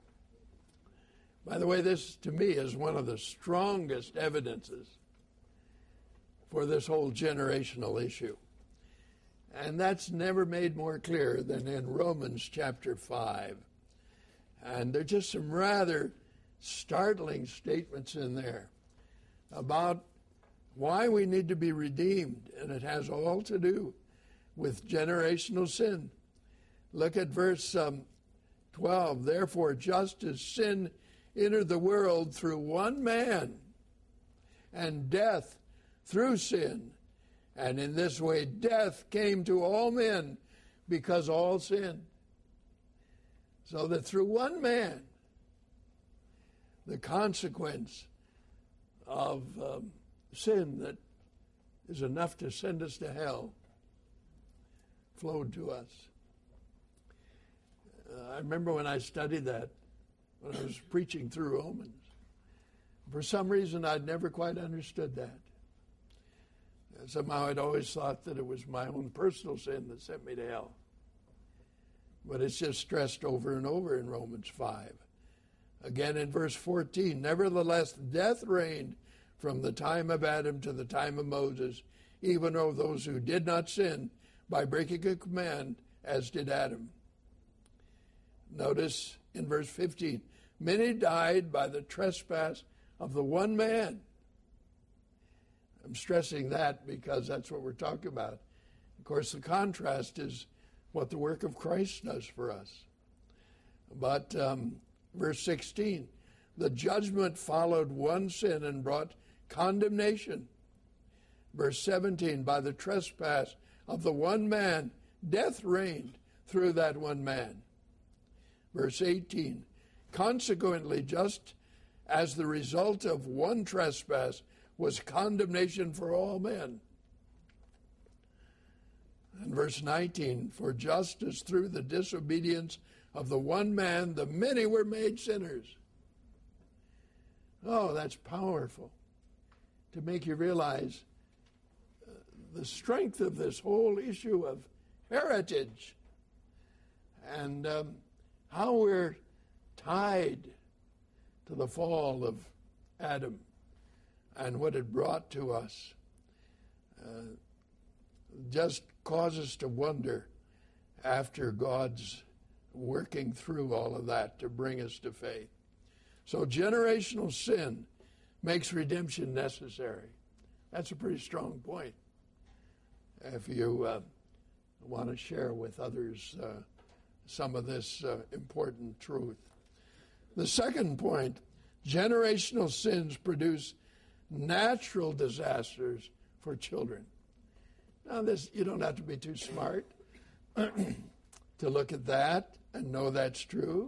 By the way, this to me is one of the strongest evidences for this whole generational issue. And that's never made more clear than in Romans chapter 5. And there are just some rather startling statements in there about why we need to be redeemed, and it has all to do with generational sin. Look at verse 12. Therefore, just as sin entered the world through one man, and death through sin, and in this way death came to all men because all sinned. So that through one man, the consequence of sin that is enough to send us to hell flowed to us. I remember when I studied that, when I was preaching through Romans. For some reason, I'd never quite understood that. Somehow I'd always thought that it was my own personal sin that sent me to hell. But it's just stressed over and over in Romans 5. Again in verse 14, nevertheless death reigned from the time of Adam to the time of Moses, even over those who did not sin by breaking a command, as did Adam. Notice in verse 15, many died by the trespass of the one man. I'm stressing that because that's what we're talking about. Of course, the contrast is what the work of Christ does for us. But verse 16, the judgment followed one sin and brought condemnation. Verse 17, by the trespass of the one man, death reigned through that one man. Verse 18, consequently, just as the result of one trespass was condemnation for all men. And verse 19, for just as through the disobedience of the one man, the many were made sinners. Oh, that's powerful to make you realize the strength of this whole issue of heritage and how we're tied to the fall of Adam and what it brought to us. Just causes to wonder after God's working through all of that to bring us to faith. So generational sin makes redemption necessary. That's a pretty strong point. If you want to share with others some of this important truth. The second point, generational sins produce natural disasters for children. Now, this, you don't have to be too smart to look at that and know that's true.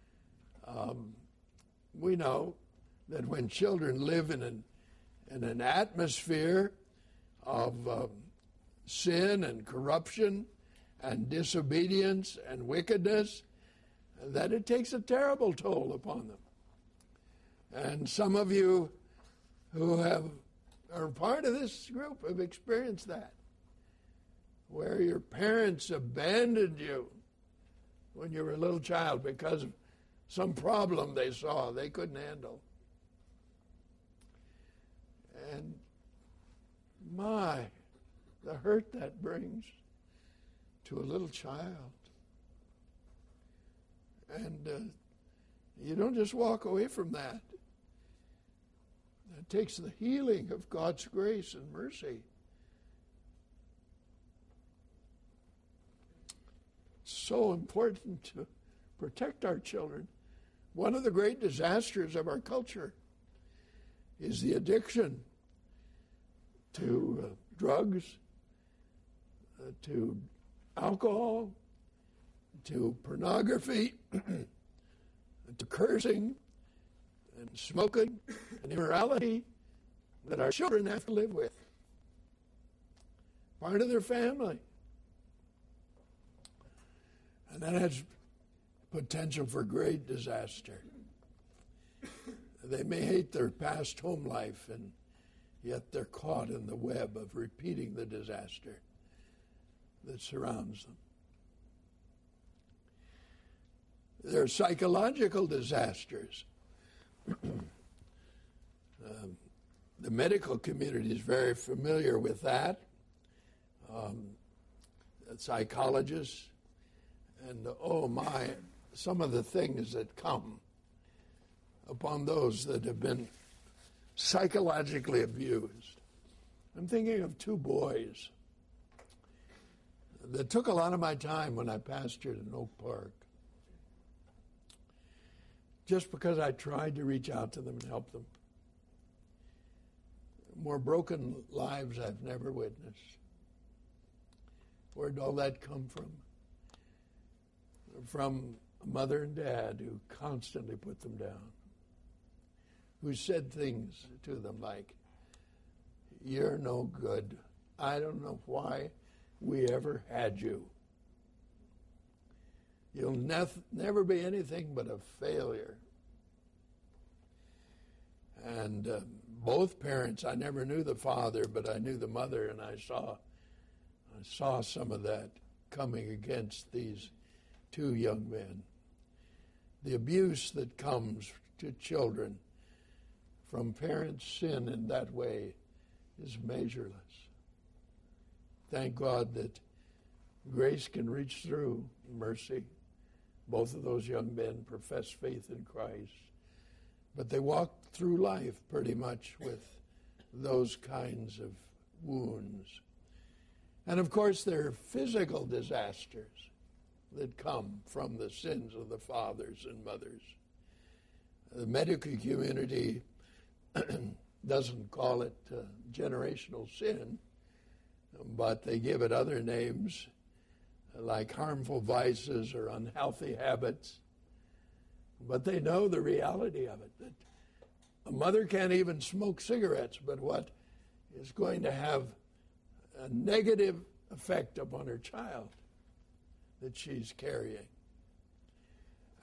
We know that when children live in an atmosphere of sin and corruption and disobedience and wickedness, that it takes a terrible toll upon them. And some of you who are part of this group have experienced that, where your parents abandoned you when you were a little child because of some problem they saw they couldn't handle. And my, the hurt that brings to a little child. And you don't just walk away from that. It takes the healing of God's grace and mercy. So important to protect our children. One of the great disasters of our culture is the addiction to drugs, to alcohol, to pornography, to cursing, and smoking, and immorality that our children have to live with. Part of their family. And that has potential for great disaster. They may hate their past home life, and yet they're caught in the web of repeating the disaster that surrounds them. There are psychological disasters. The medical community is very familiar with that. Psychologists, and oh my, some of the things that come upon those that have been psychologically abused. I'm thinking of two boys that took a lot of my time when I pastored in Oak Park, just because I tried to reach out to them and help them. More broken lives I've never witnessed. Where'd all that come from? From a mother and dad who constantly put them down, who said things to them like, "You're no good. I don't know why we ever had you. You'll never be anything but a failure." And both parents, I never knew the father, but I knew the mother, and I saw some of that coming against these two young men. The abuse that comes to children from parents' sin in that way is measureless. Thank God that grace can reach through mercy. Both of those young men profess faith in Christ, but they walk through life pretty much with those kinds of wounds. And of course, there are physical disasters that come from the sins of the fathers and mothers. The medical community doesn't call it generational sin, but they give it other names like harmful vices or unhealthy habits. But they know the reality of it, that a mother can't even smoke cigarettes, but what is going to have a negative effect upon her child that she's carrying.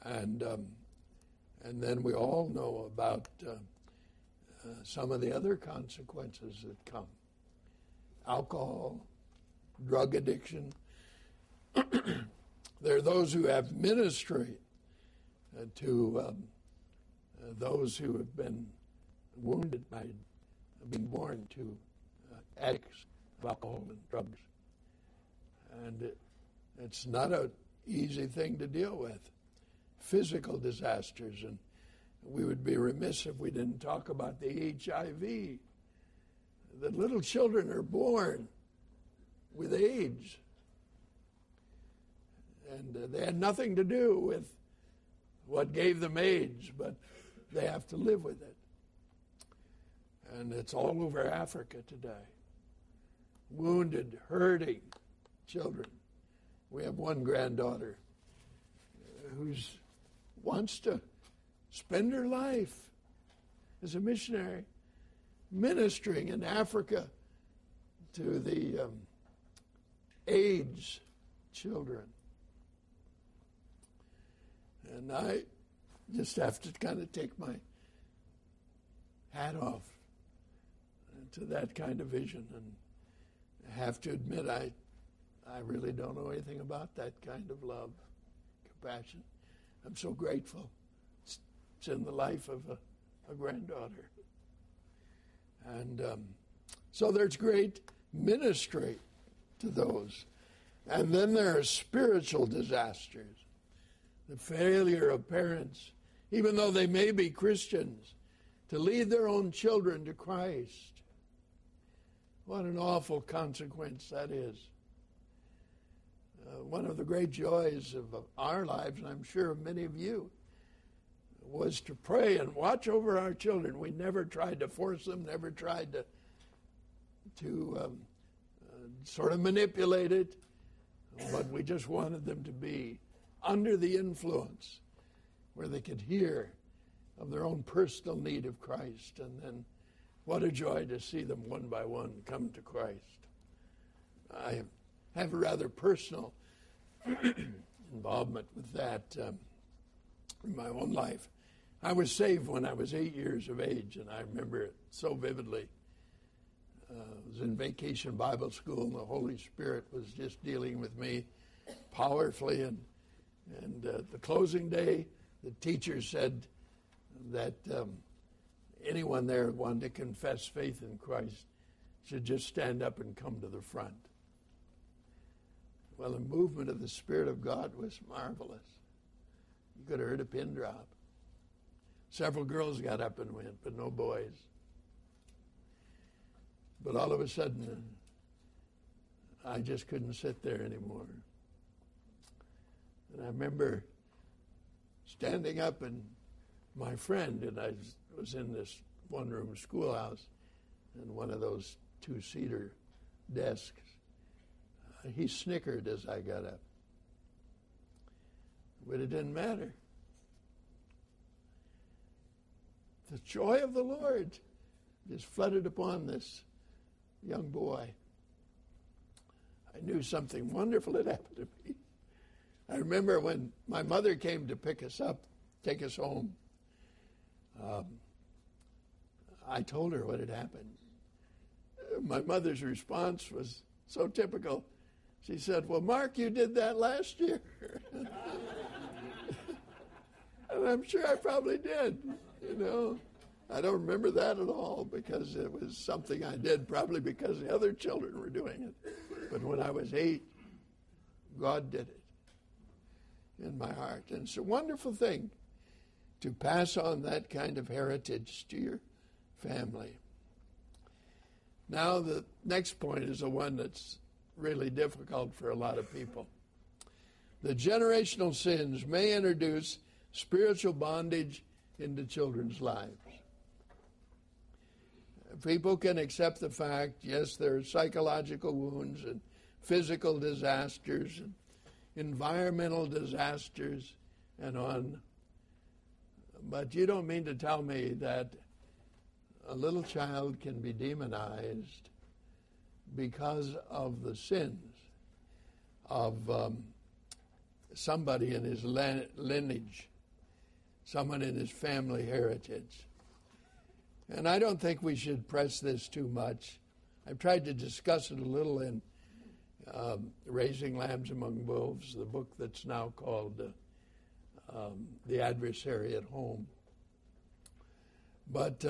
And then we all know about some of the other consequences that come. Alcohol, drug addiction. There are those who have ministry to those who have been wounded by being born to addicts of alcohol and drugs. And it's not an easy thing to deal with. Physical disasters, and we would be remiss if we didn't talk about the HIV. The little children are born with AIDS, and they had nothing to do with what gave them AIDS, but they have to live with it. And it's all over Africa today. Wounded, hurting children. We have one granddaughter who wants to spend her life as a missionary ministering in Africa to the AIDS children. And I just have to kind of take my hat off to that kind of vision, and I have to admit I really don't know anything about that kind of love, compassion. I'm so grateful. It's in the life of a granddaughter. And so there's great ministry to those. And then there are spiritual disasters. The failure of parents, even though they may be Christians, to lead their own children to Christ. What an awful consequence that is. One of the great joys of our lives, and I'm sure of many of you, was to pray and watch over our children. We never tried to force them, never tried to sort of manipulate it, but we just wanted them to be under the influence where they could hear of their own personal need of Christ. And then what a joy to see them one by one come to Christ. I have a rather personal involvement with that in my own life. I was saved when I was 8 years of age, and I remember it so vividly. I was in vacation Bible school, and the Holy Spirit was just dealing with me powerfully. And the closing day, the teacher said that anyone there who wanted to confess faith in Christ should just stand up and come to the front. Well, the movement of the Spirit of God was marvelous. You could have heard a pin drop. Several girls got up and went, but no boys. But all of a sudden, I just couldn't sit there anymore. And I remember standing up, and my friend, and I was in this one-room schoolhouse, and one of those two-seater desks, he snickered as I got up. But it didn't matter. The joy of the Lord just flooded upon this young boy. I knew something wonderful had happened to me. I remember when my mother came to pick us up, take us home, I told her what had happened. My mother's response was so typical. She said, "Well, Mark, you did that last year." And I'm sure I probably did, you know. I don't remember that at all because it was something I did probably because the other children were doing it. But when I was 8, God did it in my heart. And it's a wonderful thing to pass on that kind of heritage to your family. Now the next point is the one that's really difficult for a lot of people. The generational sins may introduce spiritual bondage into children's lives. People can accept the fact, yes, there are psychological wounds and physical disasters and environmental disasters and on. But you don't mean to tell me that a little child can be demonized because of the sins of somebody in his lineage. someone in his family heritage. And I don't think we should press this too much. I've tried to discuss it a little in Raising Lambs Among Wolves, the book that's now called The Adversary at Home. But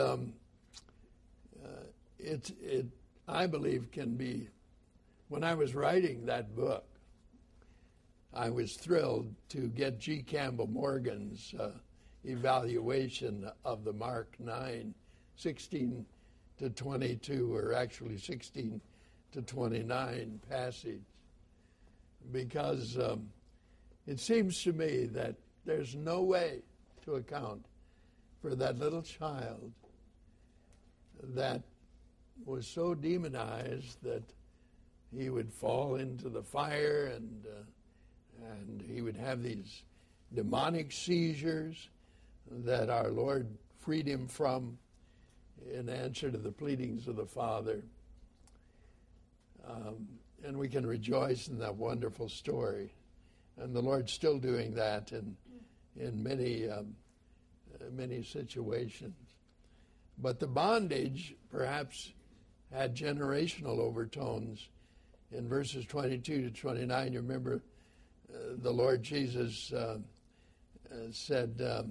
it, I believe, can be, when I was writing that book, I was thrilled to get G. Campbell Morgan's evaluation of the Mark 9, 16 to 22, or actually 16 to 29 passage, because it seems to me that there's no way to account for that little child that was so demonized that he would fall into the fire and he would have these demonic seizures that our Lord freed him from in answer to the pleadings of the Father. And we can rejoice in that wonderful story. And the Lord's still doing that in many situations. But the bondage perhaps had generational overtones. In verses 22 to 29, you remember the Lord Jesus said,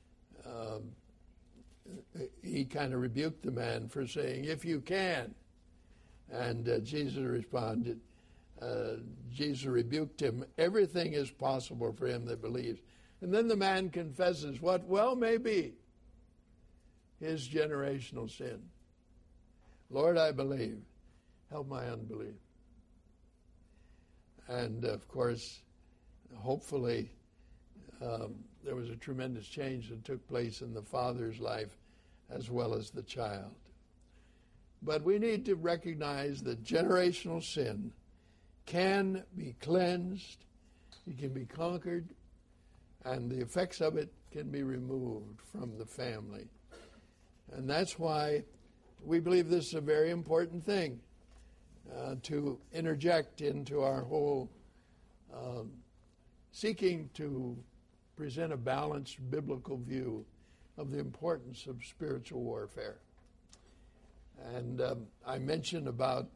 he kind of rebuked the man for saying, "If you can." And Jesus responded, Jesus rebuked him, "Everything is possible for him that believes." And then the man confesses what well may be his generational sin. "Lord, I believe. Help my unbelief." And of course, hopefully, there was a tremendous change that took place in the father's life as well as the child. But we need to recognize that generational sin can be cleansed, it can be conquered, and the effects of it can be removed from the family. And that's why we believe this is a very important thing to interject into our whole seeking to present a balanced biblical view of the importance of spiritual warfare. And I mentioned about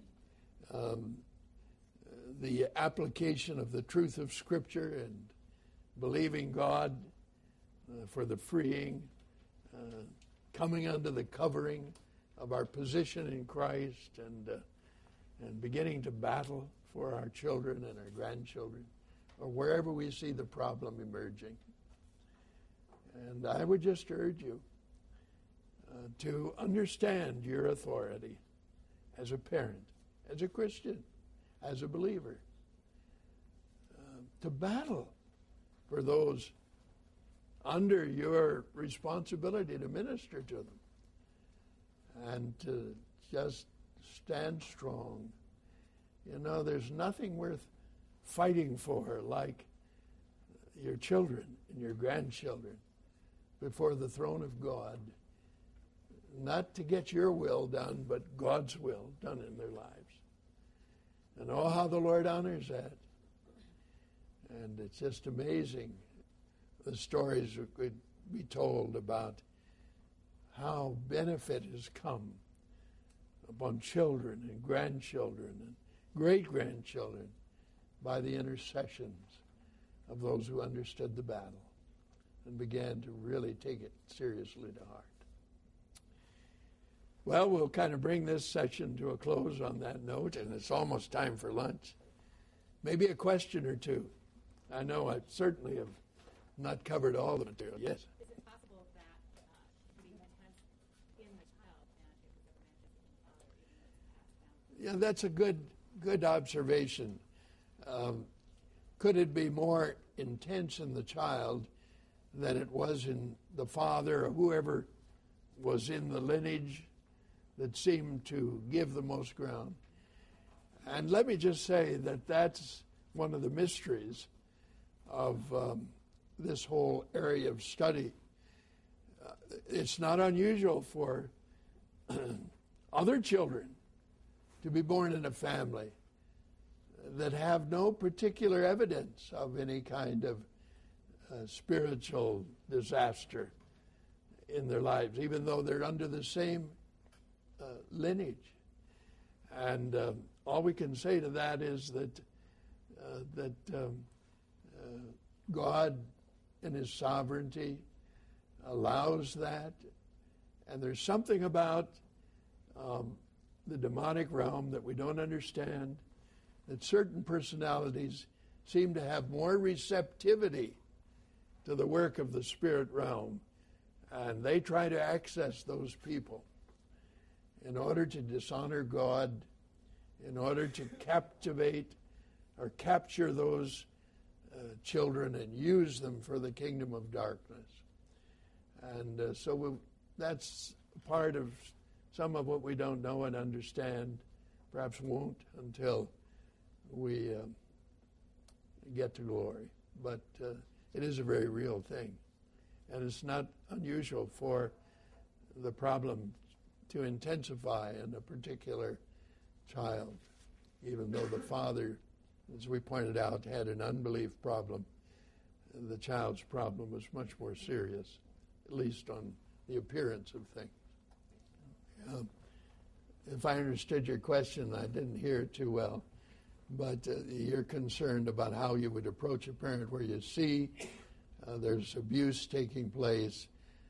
the application of the truth of Scripture and believing God for the freeing, coming under the covering of our position in Christ, and beginning to battle for our children and our grandchildren, or wherever we see the problem emerging. And I would just urge you to understand your authority as a parent, as a Christian, as a believer, to battle for those under your responsibility to minister to them, and to just stand strong. You know, there's nothing worth fighting for like your children and your grandchildren before the throne of God, not to get your will done, but God's will done in their lives. And oh, how the Lord honors that. And it's just amazing, the stories that could be told about how benefit has come upon children and grandchildren and great-grandchildren by the intercessions of those who understood the battle and began to really take it seriously to heart. Well, we'll kind of bring this session to a close on that note, and it's almost time for lunch. Maybe a question or two. I know I certainly have not covered all the material. Yes? Is it possible that the intent in the child and it was a branch in the father, even though it's passed down? Yeah, that's a good observation. Could it be more intense in the child than it was in the father or whoever was in the lineage that seemed to give the most ground? And let me just say that that's one of the mysteries of this whole area of study. It's not unusual for other children to be born in a family that have no particular evidence of any kind of spiritual disaster in their lives, even though they're under the same lineage. And all we can say to that is that God, in His sovereignty, allows that. And there's something about the demonic realm that we don't understand, that certain personalities seem to have more receptivity to the work of the spirit realm, and they try to access those people in order to dishonor God, in order to captivate or capture those children and use them for the kingdom of darkness. And that's part of some of what we don't know and understand, perhaps won't until we get to glory. But it is a very real thing. And it's not unusual for the problem to intensify in a particular child, even though the father, as we pointed out, had an unbelief problem. The child's problem was much more serious, at least on the appearance of things. If I understood your question, I didn't hear it too well, but you're concerned about how you would approach a parent where you see there's abuse taking place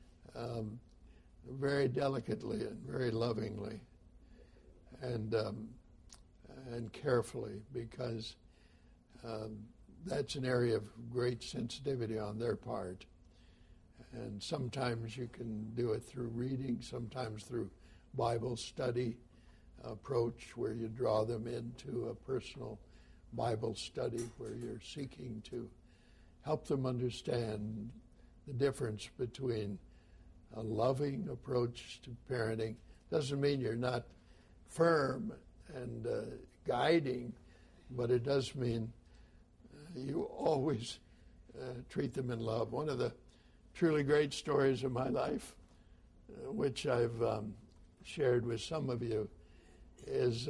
very delicately and very lovingly and carefully, because that's an area of great sensitivity on their part. And sometimes you can do it through reading, sometimes through Bible study approach, where you draw them into a personal Bible study where you're seeking to help them understand the difference between a loving approach to parenting. Doesn't mean you're not firm and guiding, but it does mean you always treat them in love. One of the truly great stories of my life, which I've shared with some of you, is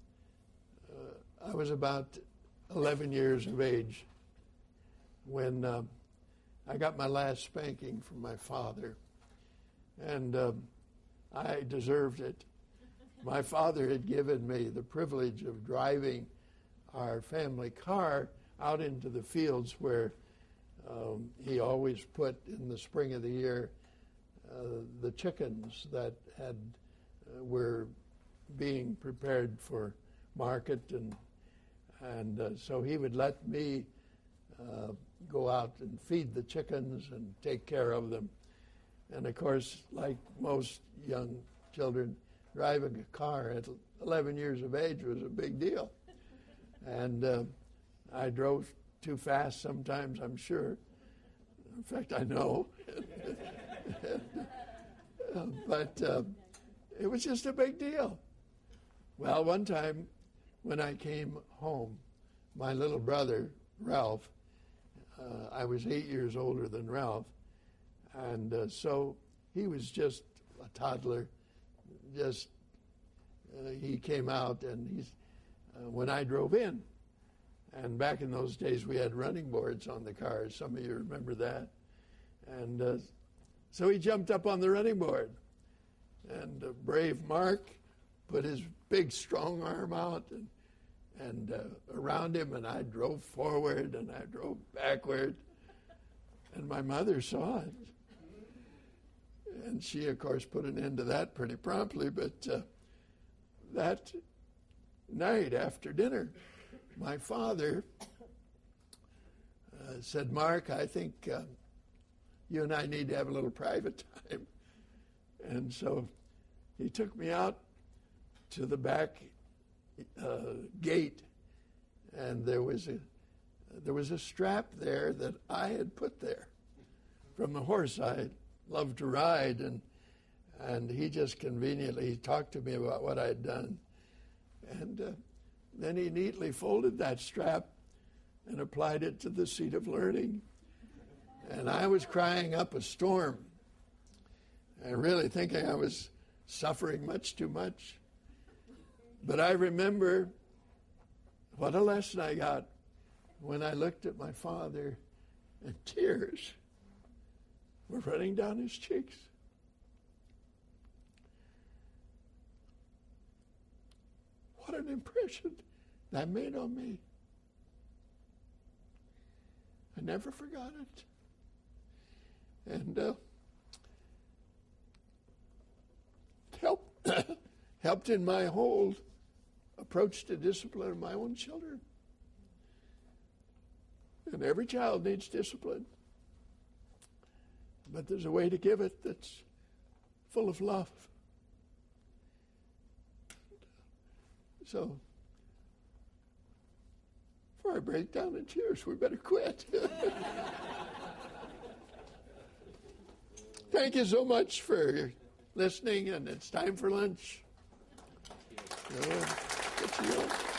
I was about 11 years of age when I got my last spanking from my father, and I deserved it. My father had given me the privilege of driving our family car out into the fields where he always put in the spring of the year the chickens that were being prepared for market, and so he would let me go out and feed the chickens and take care of them. And of course, like most young children, driving a car at 11 years of age was a big deal. And I drove too fast sometimes, I'm sure. In fact, I know. But it was just a big deal. Well, one time when I came home, my little brother, Ralph, I was 8 years older than Ralph, and so he was just a toddler. He came out, and when I drove in, and back in those days we had running boards on the cars. Some of you remember that. And so he jumped up on the running board, and brave Mark put his big strong arm out and around him, and I drove forward and I drove backward, and my mother saw it. And she, of course, put an end to that pretty promptly, but that night after dinner, my father said, "Mark, I think you and I need to have a little private time." And so he took me out to the back gate, and there was a strap there that I had put there from the horse I loved to ride, and he just conveniently talked to me about what I had done, and then he neatly folded that strap and applied it to the seat of learning, and I was crying up a storm and really thinking I was suffering much too much. But I remember what a lesson I got when I looked at my father and tears were running down his cheeks. What an impression that made on me. I never forgot it. And helped in my whole approach to discipline of my own children. And every child needs discipline. But there's a way to give it that's full of love. So, before I break down in tears, we better quit. Thank you so much for listening, and it's time for lunch. Good to you.